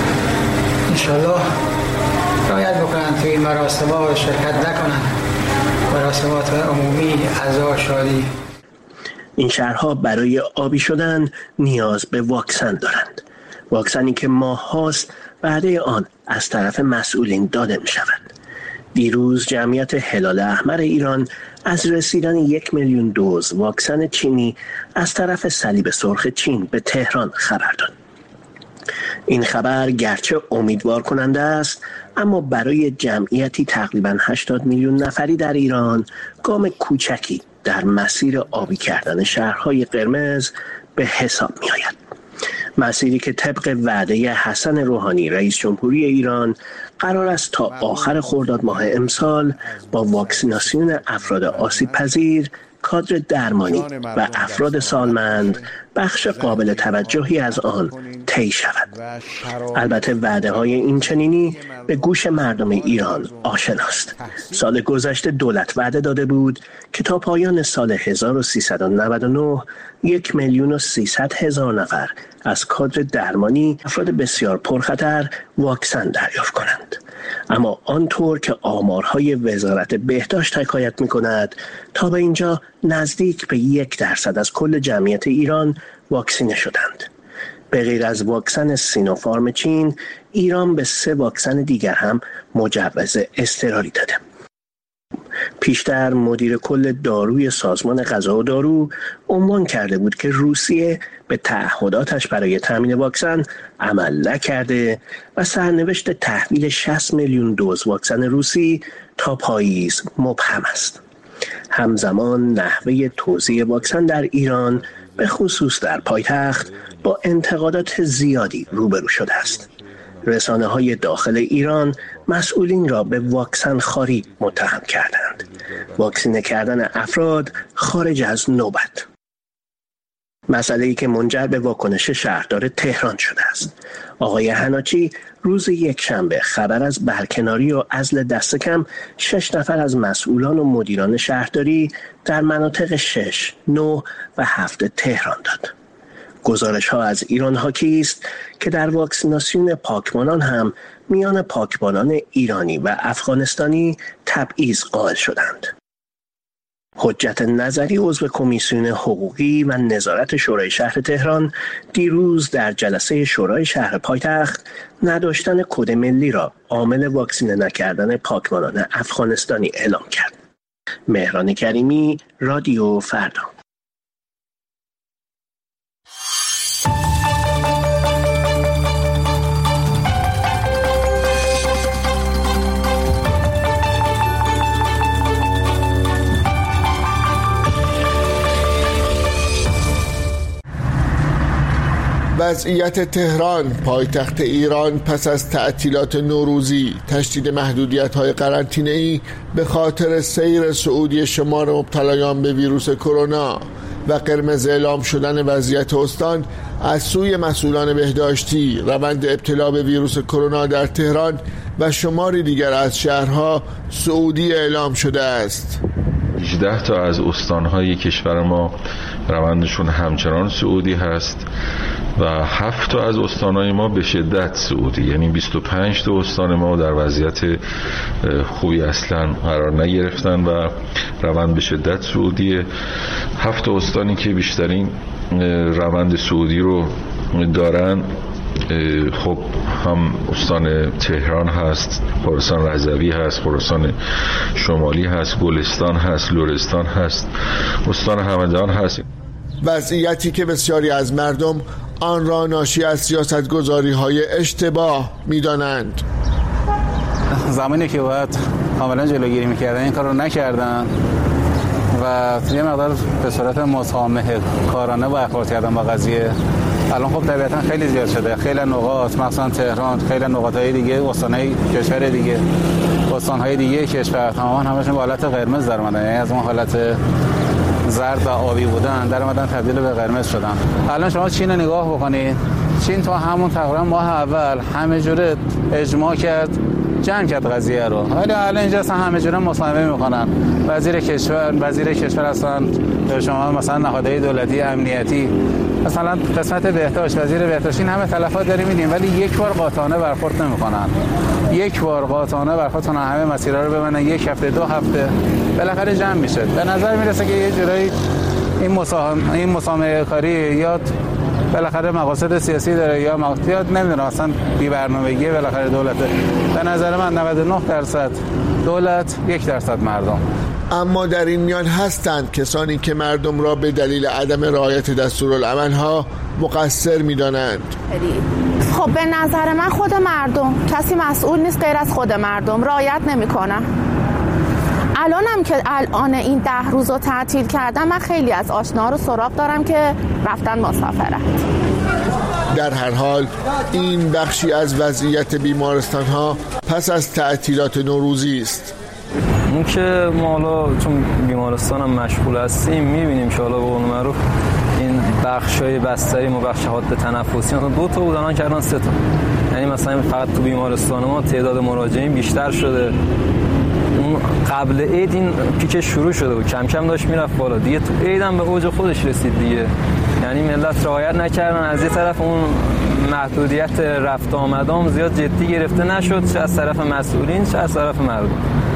انشالله رعایت بکنن توی این مراسم‌ها و شرکت نکنن. مراسمات عمومی عزا شادی. این شهرها برای آبی شدن نیاز به واکسن دارند. واکسنی که ماه هاست وعده آن از طرف مسئولین داده می شود. دیروز جمعیت هلال احمر ایران از رسیدن یک میلیون دوز واکسن چینی از طرف صلیب سرخ چین به تهران خبر داد. این خبر گرچه امیدوار کننده است، اما برای جمعیتی تقریباً هشتاد میلیون نفری در ایران گام کوچکی در مسیر آبی کردن شهرهای قرمز به حساب می آید. مسیری که طبق وعده حسن روحانی رئیس جمهوری ایران قرار است تا آخر خرداد ماه امسال با واکسیناسیون افراد آسیب پذیر، کادر درمانی و افراد سالمند بخش قابل توجهی از آن طی شود. البته وعده های این چنینی به گوش مردم ایران آشناست. سال گذشته دولت وعده داده بود که تا پایان سال هزار و سیصد و نود و نه یک میلیون و سیصد هزار نفر از کادر درمانی افراد بسیار پرخطر واکسن دریافت کنند. اما آنطور که آمارهای وزارت بهداشت حکایت می‌کند، تا به اینجا نزدیک به یک درصد از کل جمعیت ایران واکسینه شدند. به غیر از واکسن سینوفارم چین، ایران به سه واکسن دیگر هم مجوز اضطراری داده. پیشتر مدیر کل داروی سازمان غذا و دارو عنوان کرده بود که روسیه به تعهداتش برای تامین واکسن عمل نکرده و سرنوشت تحویل شصت میلیون دوز واکسن روسی تا پاییز مبهم است. همزمان نحوه توزیع واکسن در ایران به خصوص در پایتخت با انتقادات زیادی روبرو شده است. رسانه‌های داخل ایران مسئولین را به واکسن خواری متهم کردند. واکسینه کردن افراد خارج از نوبت. مسئله‌ای که منجر به واکنش شهردار تهران شده است. آقای حناچی روز یکشنبه خبر از برکناری و عزل دست کم شش نفر از مسئولان و مدیران شهرداری در مناطق شش، نه و هفت تهران داد. گزارش ها از ایران حاکی است که در واکسیناسیون پاکبانان هم میان پاکبانان ایرانی و افغانستانی تبعیض قائل شدند. حجت نظری عضو کمیسیون حقوقی و نظارت شورای شهر تهران دیروز در جلسه شورای شهر پایتخت نداشتن کد ملی را عامل واکسینه نکردن پاکبانان افغانستانی اعلام کرد. مهران کریمی، رادیو فردا. وضعیت تهران پایتخت ایران پس از تعطیلات نوروزی، تشدید محدودیت‌های قرنطینه‌ای به خاطر سیر صعودی شمار مبتلایان به ویروس کرونا و قرمز اعلام شدن وضعیت استان از سوی مسئولان بهداشتی، روند ابتلا به ویروس کرونا در تهران و شماری دیگر از شهرها صعودی اعلام شده است. هجده تا از استانهای کشور ما روندشون همچنان صعودی هست و هفت تا از استانهای ما به شدت صعودی، یعنی بیست و پنج تا استان ما در وضعیت خوبی اصلا قرار نگرفتن و روند به شدت صعودیه. هفت تا استانی که بیشترین روند صعودی رو دارن خب هم استان تهران هست، خراسان رضوی هست، خراسان شمالی هست، گلستان هست، لرستان هست، استان همدان هست. وضعیتی که بسیاری از مردم آن را ناشی از سیاستگذاری‌های اشتباه می‌دانند. زمانی که باید کاملا جلوگیری می‌کردن این کار رو نکردن و یه مقدار به صورت مسامحه کارانه برخورد کردم با قضیه. الان خب طبیعتا خیلی زیاد شده، خیلی نقاط مثلا تهران، خیلی نقاط‌های دیگه، استان‌های کشور دیگه، استان‌های دیگه کشور تماما همشون به حالت قرمز در اومدن، یعنی از اون حالت زرد و آبی بودن در اومدن تبدیل به قرمز شدن. الان شما چین نگاه بکنید، چین تا همون تقریبا ماه اول همه جوره اجماع کرد، جمع کرد قضیه رو، ولی الان اینجا اصلا همه جوره مصاحبه میکنن. وزیر کشور وزیر کشور اصلا شما مثلا نهادهای دولتی امنیتی مثلا قسمت بهداشت وزیر بهداشت این همه تلفات داریم میدیم، ولی یک بار قاطعانه برخورد نمیکنن. یک بار قاطعانه برخورد کنن، همه مسیرها رو ببینن، یک هفته دو هفته بالاخره جمع میشه. به نظر میرسه که یه جورایی این مساهم این مسامحه کاری یا بالاخره مقاصد سیاسی داره یا مقصد نمیدونم، اصلا بی برنامگی بالاخره دولته. به نظر من نود و نه درصد دولت، یک درصد مردم. اما در این میان هستند کسانی که مردم را به دلیل عدم رعایت دستورالعمل‌ها مقصر می‌دانند. خب به نظر من خود مردم، کسی مسئول نیست غیر از خود مردم، رعایت نمی‌کنه. الانم که الان این ده روز رو تعطیل کردم، من خیلی از آشناها رو سراغ دارم که رفتن مسافرت. در هر حال این بخشی از وضعیت بیمارستان‌ها پس از تعطیلات نوروزی است. اون که ما حالا چون بیمارستان هم مشغول هستیم میبینیم که حالا به قول معروف این بخشای بستری و بخش حاد تنفسی مثلا دو تا بودن کردن سه تا، یعنی مثلا فقط تو بیمارستان ما تعداد مراجعین بیشتر شده. اون قبل عید این پیک شروع شده و کم کم داشت میرفت بالا، دیگه تو عید هم به اوج خودش رسید دیگه. یعنی ملت رعایت نکردن، از یه طرف اون محدودیت رفت آمدام زیاد جدی گرفته نشد، چه از طرف مسئولین چه از طرف مردم.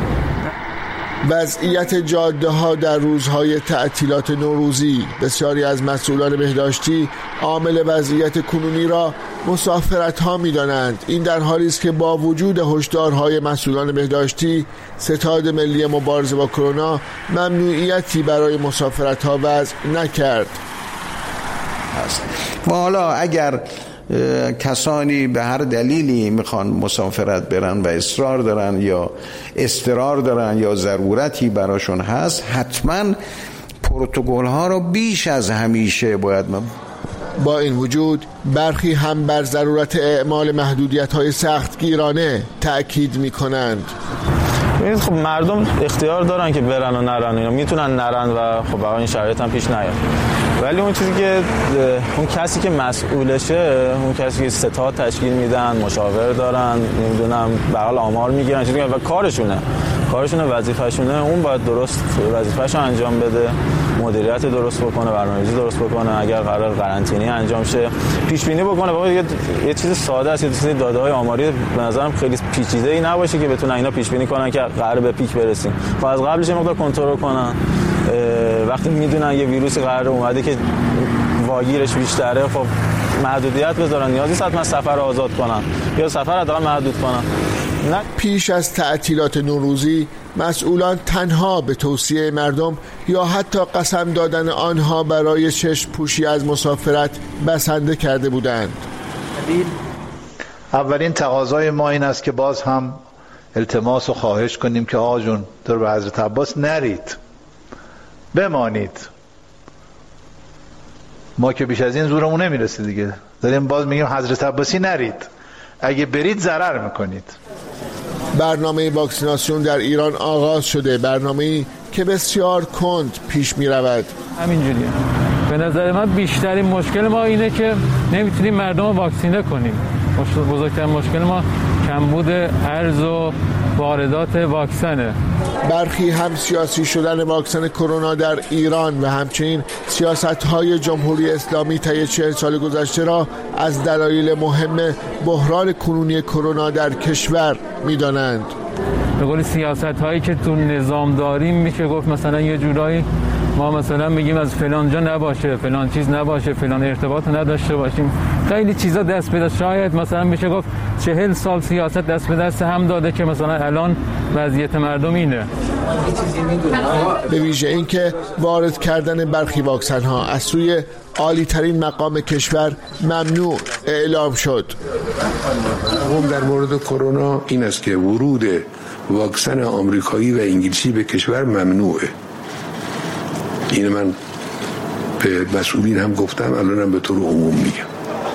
وضعیت جاده ها در روزهای تعطیلات نوروزی بسیاری از مسئولان بهداشتی عامل وضعیت کنونی را مسافرت ها می دانند. این در حالی است که با وجود هشدارهای مسئولان بهداشتی ستاد ملی مبارزه با کرونا ممنوعیتی برای مسافرت ها وضع نکرد. و حالا اگر کسانی به هر دلیلی میخوان مسافرت برن و اصرار دارن یا استرار دارن یا ضرورتی براشون هست، حتما پروتکل ها رو بیش از همیشه باید من. با این وجود برخی هم بر ضرورت اعمال محدودیت های سختگیرانه تأکید میکنند. ببینید خب مردم اختیار دارن که برن و نرن، اینا میتونن نرن و خب واقعا این شرایط هم پیش نیاد، ولی اون چیزی که اون کسی که مسئولشه، اون کسی که ستاد تشکیل میدن، مشاور دارن، نمیدونم بغل آمار میگیرن، چیزی که و کارشونه کارشونه وظیفه‌شونه، اون باید درست وظیفه‌شو انجام بده، مدیریت درست بکنه، برنامه‌ریزی درست بکنه، اگر قرار قرنطینه انجام شه پیش بینی بکنه. واقعا یه, یه چیز ساده است، یه چیز داده‌های آماری به نظرم خیلی پیچیده‌ای نباشه که بتونن اینا پیش بینی کنن که قرار به پیک برسیم. خب از قبلش مقدار کنترل کنن، وقتی میدونن یه ویروسی قرار اومده که واگیرش بیشتره، خب محدودیت بذارن، نیازی است حتما سفر آزاد کنن یا سفر حداقل محدود کنن. نه. پیش از تعطیلات نوروزی مسئولان تنها به توصیه مردم یا حتی قسم دادن آنها برای چشم پوشی از مسافرت بسنده کرده بودند. اولین تقاضای ما این است که باز هم التماس و خواهش کنیم که آقا جون در به حضرت عباس نرید، بمانید. ما که بیش از این زورمون نمیرسه دیگه، داریم باز میگیم حضرت عباسی نرید، اگه برید ضرر میکنید. برنامه واکسیناسیون در ایران آغاز شده، برنامه‌ای که بسیار کند پیش می رود. همینجوریه. به نظر من بیشترین مشکل ما اینه که نمیتونیم مردم رو واکسینه کنیم. بزرگترین مشکل ما کمبود ارز و واردات واکسنه. برخی هم سیاسی شدن واکسن کرونا در ایران و همچنین سیاست‌های جمهوری اسلامی طی چهل سال گذشته را از دلایل مهم بحران کنونی کرونا در کشور می‌دانند. به قول سیاست‌هایی که تو نظام داریم میشه گفت مثلا یه جورایی ما مثلا میگیم از فلان جا نباشه، فلان چیز نباشه، فلان ارتباط نداشته باشیم، خیلی چیزا دست به دست. شاید مثلا میشه گفت چهل سال سیاست دست به دست هم داده که مثلا الان وضعیت مردم اینه. به ویژه اینکه وارد کردن برخی واکسن ها از سوی عالی ترین مقام کشور ممنوع اعلام شد. هم در مورد کرونا این است که ورود واکسن آمریکایی و انگلیسی به کشور ممنوعه. این من به مسئولین هم گفتم، الانم به طور عموم میگم.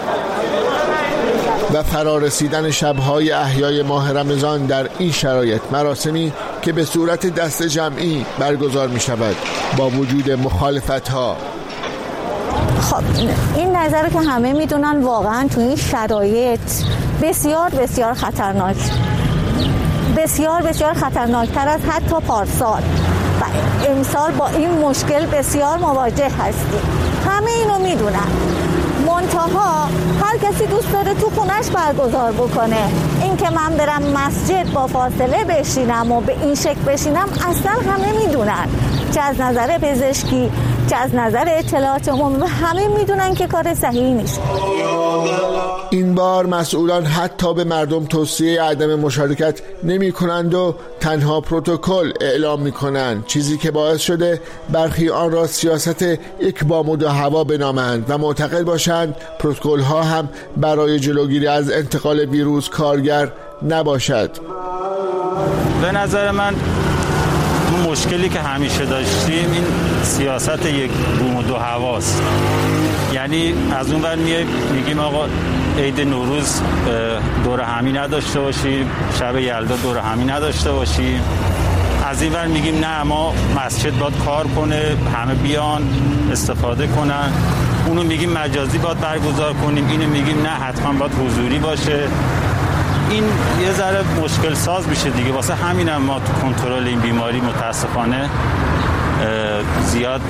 و فرارسیدن شب‌های احیای ماه رمضان در این شرایط، مراسمی که به صورت دست جمعی برگزار می شود با وجود مخالفت‌ها. خب این نظر که همه میدونن واقعا توی این شرایط بسیار بسیار خطرناک، بسیار بسیار خطرناکتر از حتی پارسال و امسال با این مشکل بسیار مواجه هستیم. همه اینو میدونن، منتها هر کسی دوست داره تو خونش برگزار بکنه. این که من برم مسجد با فاصله بشینم و به این شکل بشینم اصلا همه میدونن، چه از نظر پزشکی چه از نظر اطلاعات عمومی، همه میدونن که کار صحیحی نیست. این بار مسئولان حتی به مردم توصیه عدم مشارکت نمی کنند و تنها پروتکل اعلام می کنند، چیزی که باعث شده برخی آن را سیاست یک بامود و هوا بنامند و معتقد باشند پروتکل ها هم برای جلوگیری از انتقال ویروس کارگر نباشد. به نظر من مشکلی که همیشه داشتیم این سیاست یک بوم و دو هواست. یعنی از اون ور میگیم آقا عید نوروز دور همی نداشته باشیم، شب یلدا دور همی نداشته باشیم، از این ور میگیم نه ما مسجد باید کار کنه، همه بیان استفاده کنن، اونو میگیم مجازی باید برگزار کنیم، اینو میگیم نه حتما باید حضوری باشه. این یه ذره مشکل ساز میشه دیگه. واسه همینم هم ما تو کنترل این بیماری متاسفانه زیاد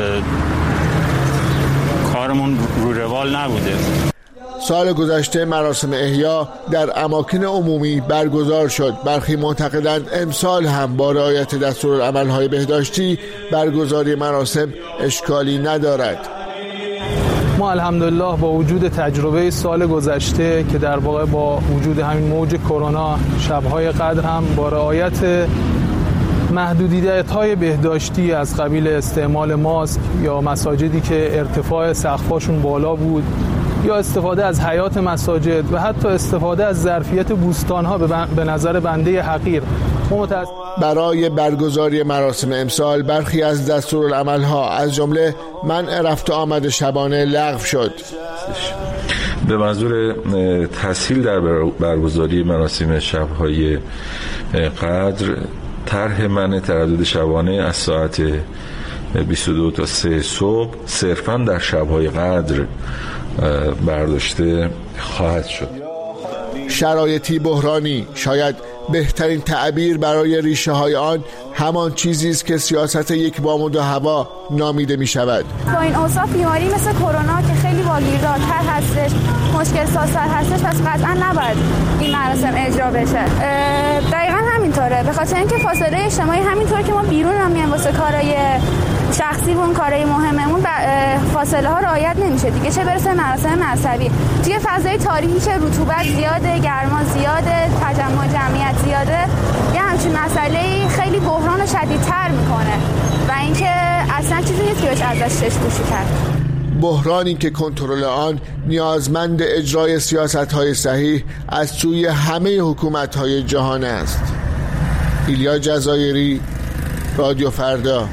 کارمون رو روال نبوده. سال گذشته مراسم احیا در اماکن عمومی برگزار شد. برخی معتقدند امسال هم با رعایت دستورالعمل‌های بهداشتی برگزاری مراسم اشکالی ندارد. ما الحمدلله با وجود تجربه سال گذشته که در واقع با وجود همین موج کرونا شب‌های قدر هم با رعایت محدودیت‌های بهداشتی از قبیل استعمال ماسک یا مساجدی که ارتفاع سقف‌هاشون بالا بود یا استفاده از حیاط مساجد و حتی استفاده از ظرفیت بوستان‌ها به نظر بنده حقیر برای برگزاری مراسم امسال برخی از دستورالعمل‌ها از جمله منع رفت و آمد شبانه لغو شد. به منظور تسهیل در برگزاری مراسم شب‌های قدر طرح منع تردد شبانه از ساعت بیست و دو تا سه صبح صرفاً در شب‌های قدر برداشته خواهد شد. شرایطی بحرانی، شاید بهترین تعبیر برای ریشه های آن همان چیزی است که سیاست یک بامود و هوا نامیده می شود. با این اوصاف بیماری مثل کرونا که خیلی واگیردارتر هستش، مشکل سازتر هستش، پس قطعا نباید این مراسم اجرا بشه. دقیقا همینطوره، به خاطر اینکه فاصله اجتماعی همینطور که ما بیرون هم میایم واسه کارهای شخصیمون، کارهای مهممون فاصله ها رعایت نمیشه دیگه، چه برسه مراسم مذهبی. توی فضای تاریکی که رطوبت زیاده، گرما زیاده، تجمع جمعیت زیاده، یه همچین مسئله خیلی بحران شدیدتر میکنه و اینکه اصلا چیزی نیست که بهش ازش چشم پوشی کرد. بحرانی که کنترل آن نیازمند اجرای سیاست‌های صحیح از سوی همه حکومت‌های جهان است. ایلیا جزایری، رادیو فردا.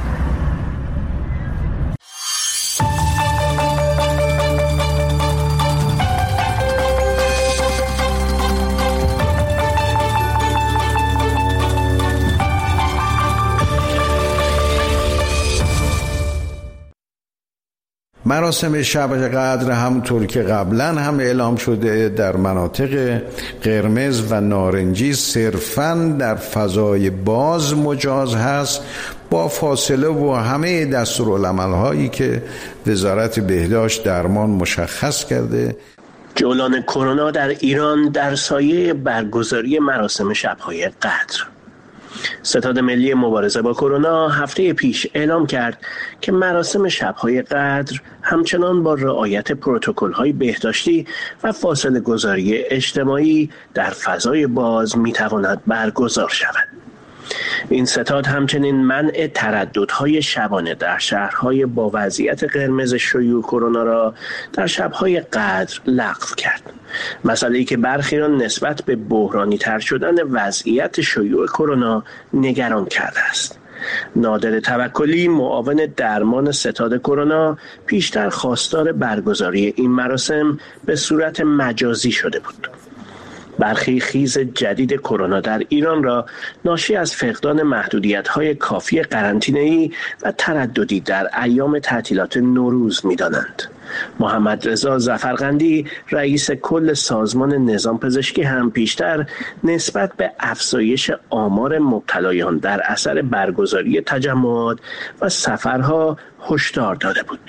مراسم شب قدر همونطور که قبلا هم اعلام شده در مناطق قرمز و نارنجی صرفاً در فضای باز مجاز هست با فاصله و همه دستورالعمل‌هایی که وزارت بهداشت درمان مشخص کرده. جولان کرونا در ایران در سایه برگزاری مراسم شب‌های قدر. ستاد ملی مبارزه با کرونا هفته پیش اعلام کرد که مراسم شب‌های قدر همچنان با رعایت پروتکل‌های بهداشتی و فاصله گذاری اجتماعی در فضای باز می‌تواند برگزار شود. این ستاد همچنین منع ترددهای شبانه در شهرهای با وضعیت قرمز شیوع کرونا را در شب‌های قدر لغو کرد. مسئله‌ای که برخی را نسبت به بحرانی تر شدن وضعیت شیوع کرونا نگران کرده است. نادر توکلی معاون درمان ستاد کرونا پیشتر خواستار برگزاری این مراسم به صورت مجازی شده بود. برخی خیز جدید کرونا در ایران را ناشی از فقدان محدودیت‌های کافی قرنطینه‌ای و ترددی در ایام تعطیلات نوروز می‌دانند. محمد رضا ظفرقندی رئیس کل سازمان نظام پزشکی هم پیشتر نسبت به افزایش آمار مبتلایان در اثر برگزاری تجمعات و سفرها هشدار داده بود.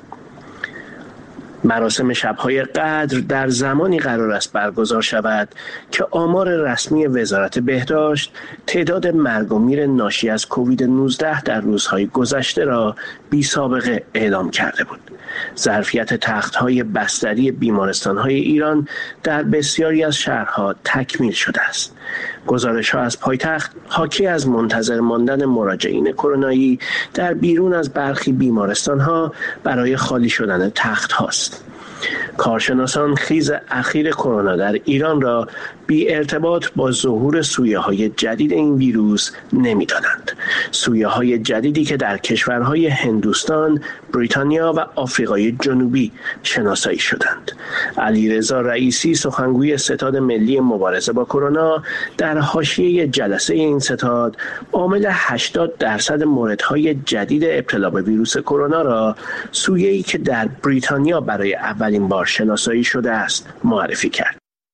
مراسم شب‌های قدر در زمانی قرار است برگزار شود که آمار رسمی وزارت بهداشت تعداد مرگ و میر ناشی از کووید نوزده در روزهای گذشته را بی سابقه اعلام کرده بود. ظرفیت تخت‌های بستری بیمارستان‌های ایران در بسیاری از شهرها تکمیل شده است. گزارش‌ها از پایتخت حاکی از منتظر ماندن مراجعین کرونایی در بیرون از برخی بیمارستان‌ها برای خالی شدن تخت‌هاست. کارشناسان خیز اخیر کرونا در ایران را بی ارتباط با ظهور سویه‌های جدید این ویروس نمی‌دانند. سویه‌های جدیدی که در کشورهای هندوستان، بریتانیا و آفریقای جنوبی شناسایی شدند. علیرضا رئیسی سخنگوی ستاد ملی مبارزه با کرونا در حاشیه جلسه این ستاد عامل هشتاد درصد موردهای جدید ابتلا به ویروس کرونا را سویه‌ای که در بریتانیا برای اولین بار شناسایی شده است معرفی کرد.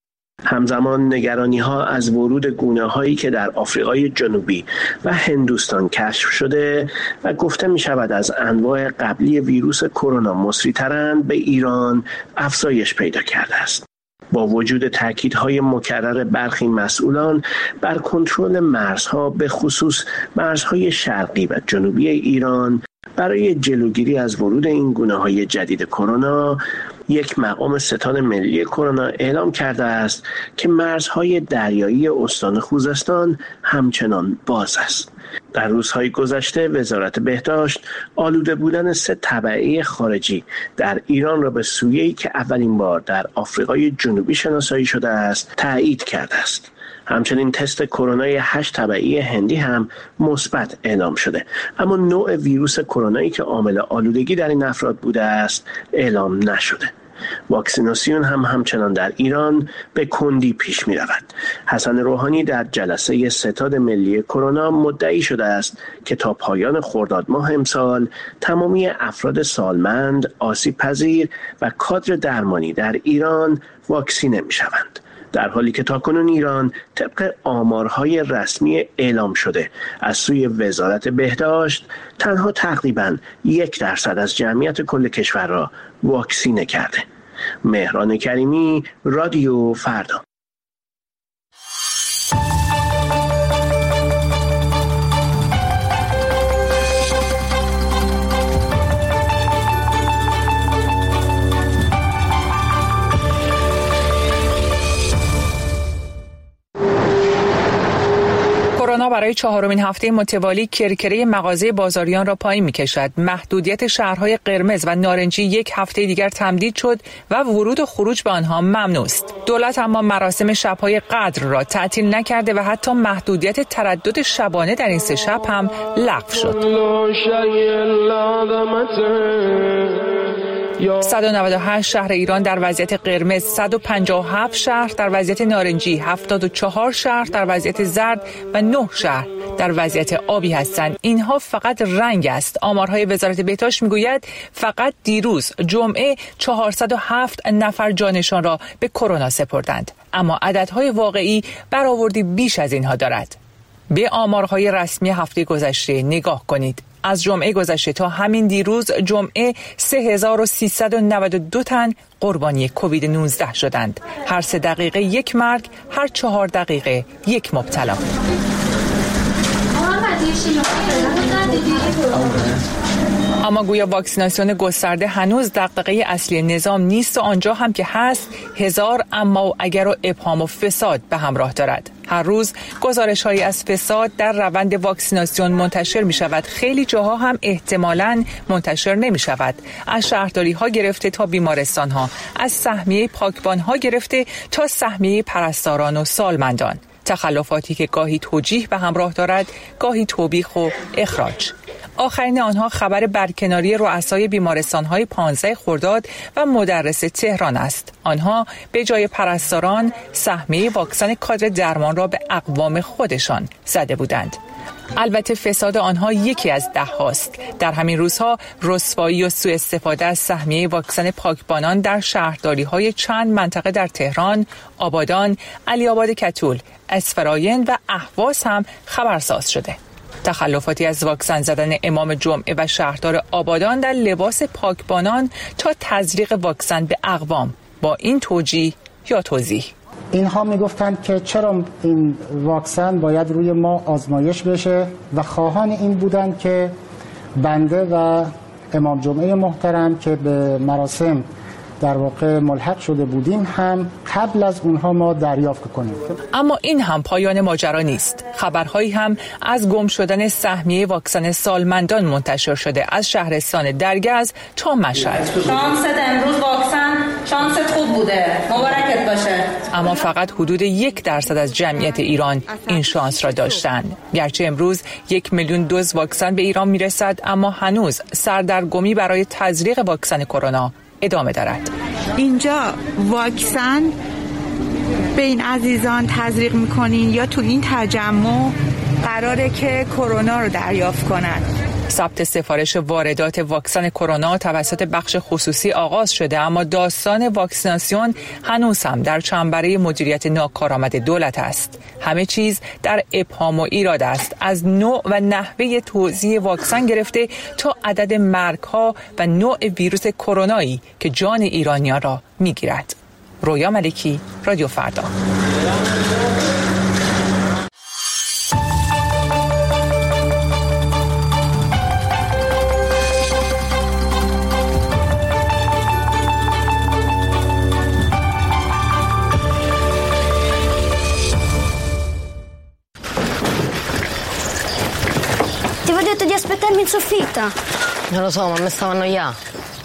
همزمان نگرانی‌ها از ورود گونه‌هایی که در آفریقای جنوبی و هندوستان کشف شده و گفته می‌شود از انواع قبلی ویروس کرونا مسریع‌ترند به ایران افزایش پیدا کرده است. با وجود تاکیدهای مکرر برخی مسئولان بر کنترل مرزها به خصوص مرزهای شرقی و جنوبی ایران برای جلوگیری از ورود این گونه‌های جدید کرونا، یک مقام ستاد ملی کرونا اعلام کرده است که مرزهای دریایی استان خوزستان همچنان باز است. در روزهای گذشته وزارت بهداشت آلوده بودن سه تبعه خارجی در ایران را به سویه‌ای که اولین بار در آفریقای جنوبی شناسایی شده است تایید کرده است. همچنین تست کرونای هشت تبعی هندی هم مثبت اعلام شده، اما نوع ویروس کرونایی که عامل آلودگی در این افراد بوده است اعلام نشده. واکسیناسیون هم همچنان در ایران به کندی پیش می رود. حسن روحانی در جلسه ستاد ملی کرونا مدعی شده است که تا پایان خرداد ماه امسال تمامی افراد سالمند، آسیب پذیر و کادر درمانی در ایران واکسینه می شوند. در حالی که تاکنون ایران طبق آمارهای رسمی اعلام شده از سوی وزارت بهداشت تنها تقریباً یک درصد از جمعیت کل کشور را واکسینه کرده. مهران کریمی، رادیو فردا. کرونا برای چهارمین هفته متوالی کرکره مغازه بازاریان را پایین می‌کشد. محدودیت شهرهای قرمز و نارنجی یک هفته دیگر تمدید شد و ورود و خروج به آنها ممنوع است. دولت اما مراسم شب‌های قدر را تعطیل نکرده و حتی محدودیت تردد شبانه در این سه شب هم لغو شد. صد و نود و هشت شهر ایران در وضعیت قرمز، صد و پنجاه و هفت شهر در وضعیت نارنجی، هفتاد و چهار شهر در وضعیت زرد و نه شهر در وضعیت آبی هستند. اینها فقط رنگ است. آمارهای وزارت بهداشت میگوید فقط دیروز جمعه چهارصد و هفت نفر جانشان را به کرونا سپردند، اما عددهای واقعی برآوردی بیش از اینها دارد. به آمارهای رسمی هفته گذشته نگاه کنید. از جمعه گذشته تا همین دیروز جمعه سه هزار و سیصد و نود و دو تن قربانی کووید نوزده شدند. هر سه دقیقه یک مرگ، هر چهار دقیقه یک مبتلا. اما گویا واکسیناسیون گسترده هنوز دغدغه اصلی نظام نیست و آنجا هم که هست هزار اما و اگر و ابهام و فساد به همراه دارد. هر روز گزارش‌هایی از فساد در روند واکسیناسیون منتشر می‌شود. خیلی جاها هم احتمالاً منتشر نمی‌شود. از شهرداری‌ها گرفته تا بیمارستان‌ها، از سهمیه پاکبان‌ها گرفته تا سهمیه پرستاران و سالمندان. تخلفاتی که گاهی توجیه به همراه دارد، گاهی توبیخ و اخراج. آخرین آنها خبر برکناری رؤسای بیمارستان‌های پانزده خرداد و مدرس تهران است. آنها به جای پرستاران سهمیه واکسن کادر درمان را به اقوام خودشان زده بودند. البته فساد آنها یکی از ده هاست. در همین روزها رسوایی و سوء استفاده از سهمیه واکسن پاکبانان در شهرداری‌های چند منطقه در تهران، آبادان، علی آباد کتول، اسفراین و اهواز هم خبرساز شده. تخلفاتی از واکسن زدن امام جمعه و شهردار آبادان در لباس پاکبانان تا تزریق واکسن به اقوام، با این توجیه یا توضیح. اینها میگفتند که چرا این واکسن باید روی ما آزمایش بشه و خواهان این بودند که بنده و امام جمعه محترم که به مراسم در واقع ملحق شده بودیم هم قبل از اونها ما دریافت کنیم. اما این هم پایان ماجرا نیست. خبرهایی هم از گم شدن سهمیه واکسن سالمندان منتشر شده از شهرستان درگز تا مشهد. شانست امروز واکسن شانست خوب بوده. مبارکت باشه. اما فقط حدود یک درصد از جمعیت ایران این شانس را داشتند. گرچه امروز یک میلیون دوز واکسن به ایران میرسد، اما هنوز سردرگمی برای تزریق واکسن کرونا ادامه دارد. اینجا واکسن به این عزیزان تزریق میکنین یا تو این تجمع قراره که کرونا رو دریافت کنن؟ ثبت سفارش واردات واکسن کرونا توسط بخش خصوصی آغاز شده، اما داستان واکسیناسیون هنوز هم در چنبره مدیریت ناکارآمد دولت است. همه چیز در ابهام و ایراد است، از نوع و نحوه توزیع واکسن گرفته تا عدد مرگ‌ها و نوع ویروس کرونایی که جان ایرانیان را میگیرد. رویا ملکی، رادیو فردا. Di aspettarmi in soffitta. Non lo so, ma mi stavo annoiando.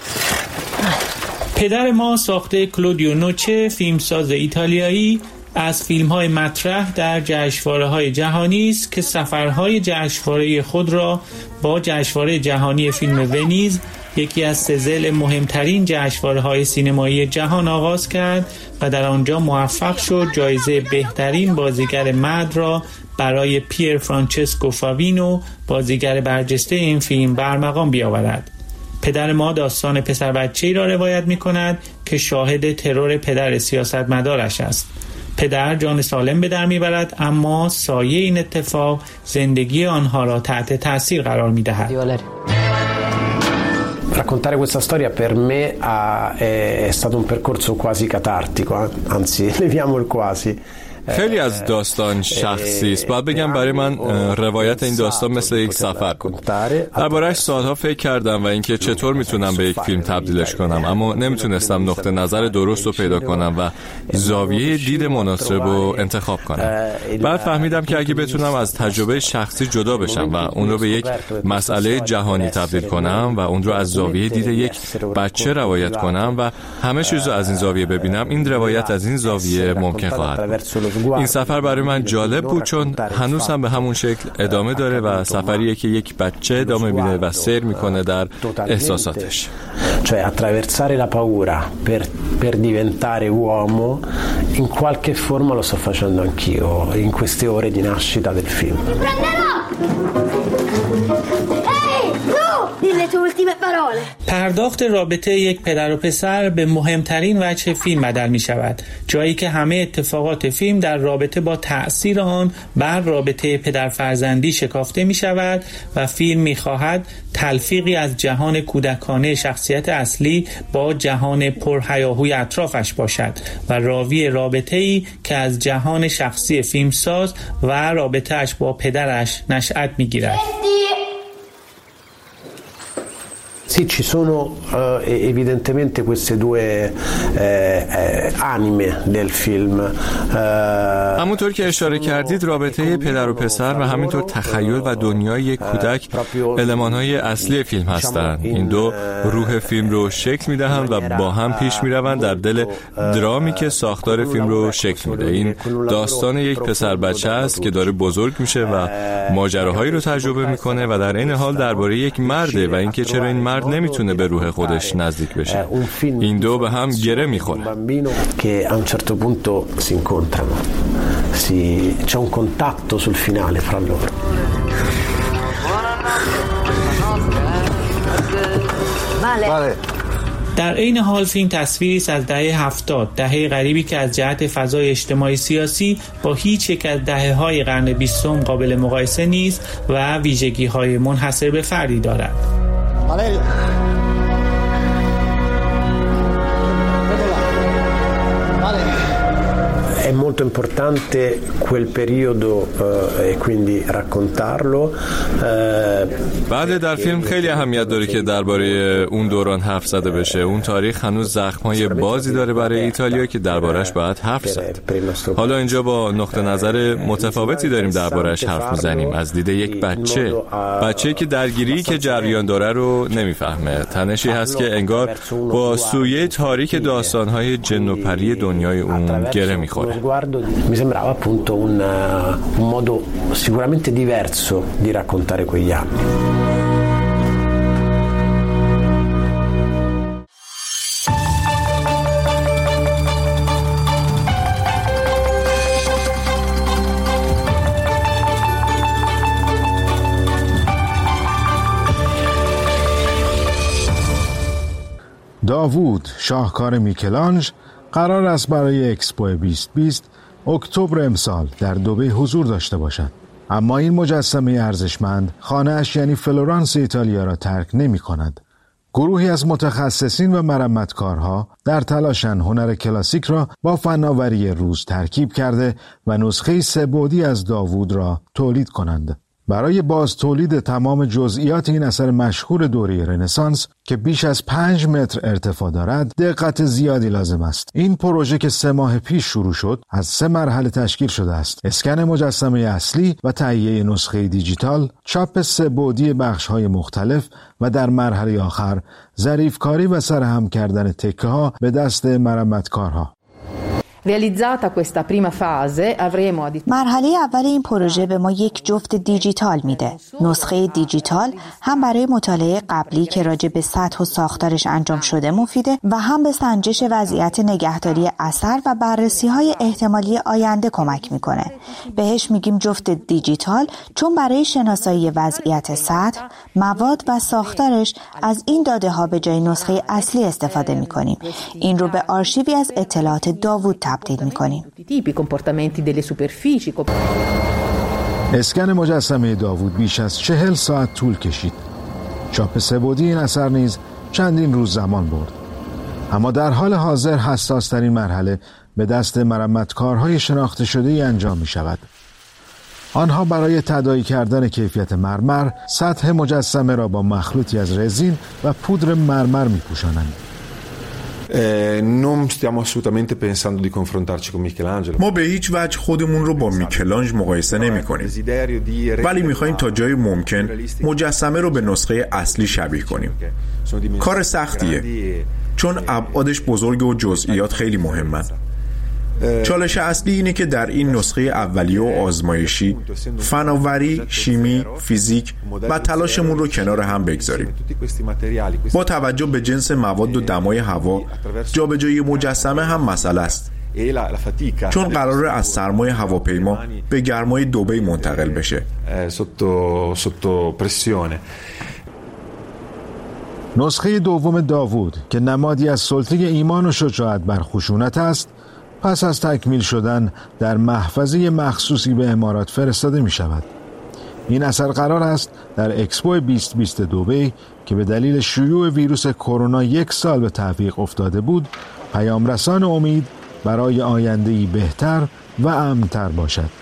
پدر ما ساخته کلودیو نوچه، فیلمساز ایتالیایی، از فیلم‌های مطرح در جشنواره‌های جهانی است که سفرهای جشنواره خود را با جشنواره جهانی فیلم ونیز، یکی از سزل مهمترین جشنواره‌های سینمایی جهان آغاز کرد و در آنجا موفق شد جایزه بهترین بازیگر مرد را برای پیر فرانچسکو فاوینو، بازیگر برجسته این فیلم، برمقام بیاورد. پدر ما داستان پسر بچه‌ای را روایت می‌کند که شاهد ترور پدر سیاستمدارش است. پدر جان سالم به در می‌برد، اما سایه این اتفاق زندگی آنها را تحت تاثیر قرار می‌دهد. Raccontare questa storia per me ha, è stato un percorso quasi catartico, anzi leviamo il quasi. خیلی از داستان شخصی است. باید بگم برای من روایت این داستان مثل یک سفر بود. درباره‌اش سالها فکر کردم و اینکه چطور میتونم به یک فیلم تبدیلش کنم، اما نمیتونستم نقطه نظر درست رو پیدا کنم و زاویه دید مناسب رو انتخاب کنم. بعد فهمیدم که اگه بتونم از تجربه شخصی جدا بشم و اون رو به یک مسئله جهانی تبدیل کنم و اون رو از زاویه دید یک بچه روایت کنم و همه چیز رو از این زاویه ببینم، این روایت از این زاویه ممکن خواهد بود. این سفر برای من جالب بود چون هنوز هم به همون شکل ادامه داره و سفریه که یک بچه ادامه میده و سیر میکنه در احساساتش. Cioè attraversare la paura per per diventare uomo, in qualche forma lo sto facendo anch'io in queste ore di nascita del film. پرداخت رابطه یک پدر و پسر به مهمترین وجه فیلم بدل می شود، جایی که همه اتفاقات فیلم در رابطه با تأثیر آن بر رابطه پدر فرزندی شکافته می شود و فیلم می خواهد تلفیقی از جهان کودکانه شخصیت اصلی با جهان پرهیاهوی اطرافش باشد و راوی رابطه‌ای که از جهان شخصی فیلمساز و رابطه‌اش با پدرش نشأت می گیرد. Sì, ci sono uh, evidentemente queste due uh, uh, anime del film. Uh, همونطور که اشاره کردید رابطه پدر و پسر و همینطور تخیل و دنیای یک کودک المان‌های اصلی فیلم هستند. این دو روح فیلم رو شکل میدهند و با هم پیش میروند در دل درامی که ساختار فیلم رو شکل میده. این داستان یک پسر بچه است که داره بزرگ میشه و ماجراهایی رو تجربه میکنه و در این حال درباره یک مرده و اینکه چرا این مرد نمیتونه به روح خودش نزدیک بشه. این دو به هم گره میخورن. Che a un certo punto si incontrano. Si c'è un contatto sul finale fra loro. بله. در این حال فیلم تصویری است از دهه هفتاد، دهه غریبی که از جهت فضای اجتماعی سیاسی با هیچ یک از دهه‌های قرن بیستم قابل مقایسه نیست و ویژگی‌های منحصر به فردی دارد. بله. È molto importante quel periodo uh, e quindi raccontarlo. بعد در فیلم خیلی اهمیت داره که درباره اون دوران حرف زده بشه. اون تاریخ هنوز زخم‌های بازی داره برای ایتالیا که درباره‌اش باید حرف زد. حالا اینجا با نقطه نظر متفاوتی داریم درباره‌اش حرف میزنیم از دید یک بچه. بچه‌ای که درگیری که جریان داره رو نمیفهمه. تنشی هست که انگار با سویه تاریک داستان‌های جن و پری دنیای اون گره می‌خوره. Mi sembrava appunto un, un modo sicuramente diverso di raccontare quegli anni. داوود شاهکار میکلانژ قرار است برای اکسپو بیست بیست اکتبر امسال در دبی حضور داشته باشد. اما این مجسمه ارزشمند خانه‌اش یعنی فلورانس ایتالیا را ترک نمی کند. گروهی از متخصصین و مرمتکارها در تلاشند هنر کلاسیک را با فناوری روز ترکیب کرده و نسخه سه‌بعدی از داوود را تولید کنند. برای باز تولید تمام جزئیات این اثر مشهور دوره رنسانس که بیش از پنج متر ارتفاع دارد دقت زیادی لازم است. این پروژه که سه ماه پیش شروع شد از سه مرحله تشکیل شده است: اسکن مجسمه اصلی و تهیه نسخه دیجیتال، چاپ سه بعدی بخش‌های مختلف و در مرحله آخر ظریفکاری و سرهم کردن تکه‌ها به دست مرمتکارها. مرحله اول این پروژه به ما یک جفت دیجیتال میده. نسخه دیجیتال هم برای مطالعه قبلی که راجع به سطح و ساختارش انجام شده مفیده و هم به سنجش وضعیت نگهداری اثر و بررسی های احتمالی آینده کمک میکنه. بهش میگیم جفت دیجیتال چون برای شناسایی وضعیت سطح، مواد و ساختارش از این داده ها به جای نسخه اصلی استفاده میکنیم. این رو به آرشیوی از اطلاعات داوود تبدیل می‌کنیم. اسکن مجسمه داوود بیش از چهل ساعت طول کشید. چاپ سه‌بعدی این اثر نیز چندین روز زمان برد. اما در حال حاضر حساس‌ترین مرحله به دست مرمتکارهای شناخته شده‌ای انجام می‌شود. آنها برای تداعی کردن کیفیت مرمر سطح مجسمه را با مخلوطی از رزین و پودر مرمر می‌پوشانند. non stiamo assolutamente pensando di confrontarci con Michelangelo. ما به هیچ وجه خودمون رو با میکلانژ مقایسه نمی کنیم، ولی می خواهیم تا جای ممکن مجسمه رو به نسخه اصلی شبیه کنیم. کار سختیه چون ابعادش بزرگ و جزئیات خیلی مهمن. چالش اصلی اینه که در این نسخه اولیه و آزمایشی فناوری، شیمی، فیزیک و تلاشمون رو کنار هم بگذاریم. با توجه به جنس مواد و دمای هوا، جابجایی مجسمه هم مسئله است. چون قراره از سرمای هواپیما به گرمای دبی منتقل بشه. نسخه دوم داوود که نمادی از سلطه ایمان و شجاعت بر خشونت است، پس از تکمیل شدن در محفظه مخصوصی به امارات فرستاده می شود. این اثر قرار است در اکسپو بیست بیست دبی که به دلیل شیوع ویروس کرونا یک سال به تعویق افتاده بود، پیامرسان امید برای آینده‌ای بهتر و امن‌تر باشد.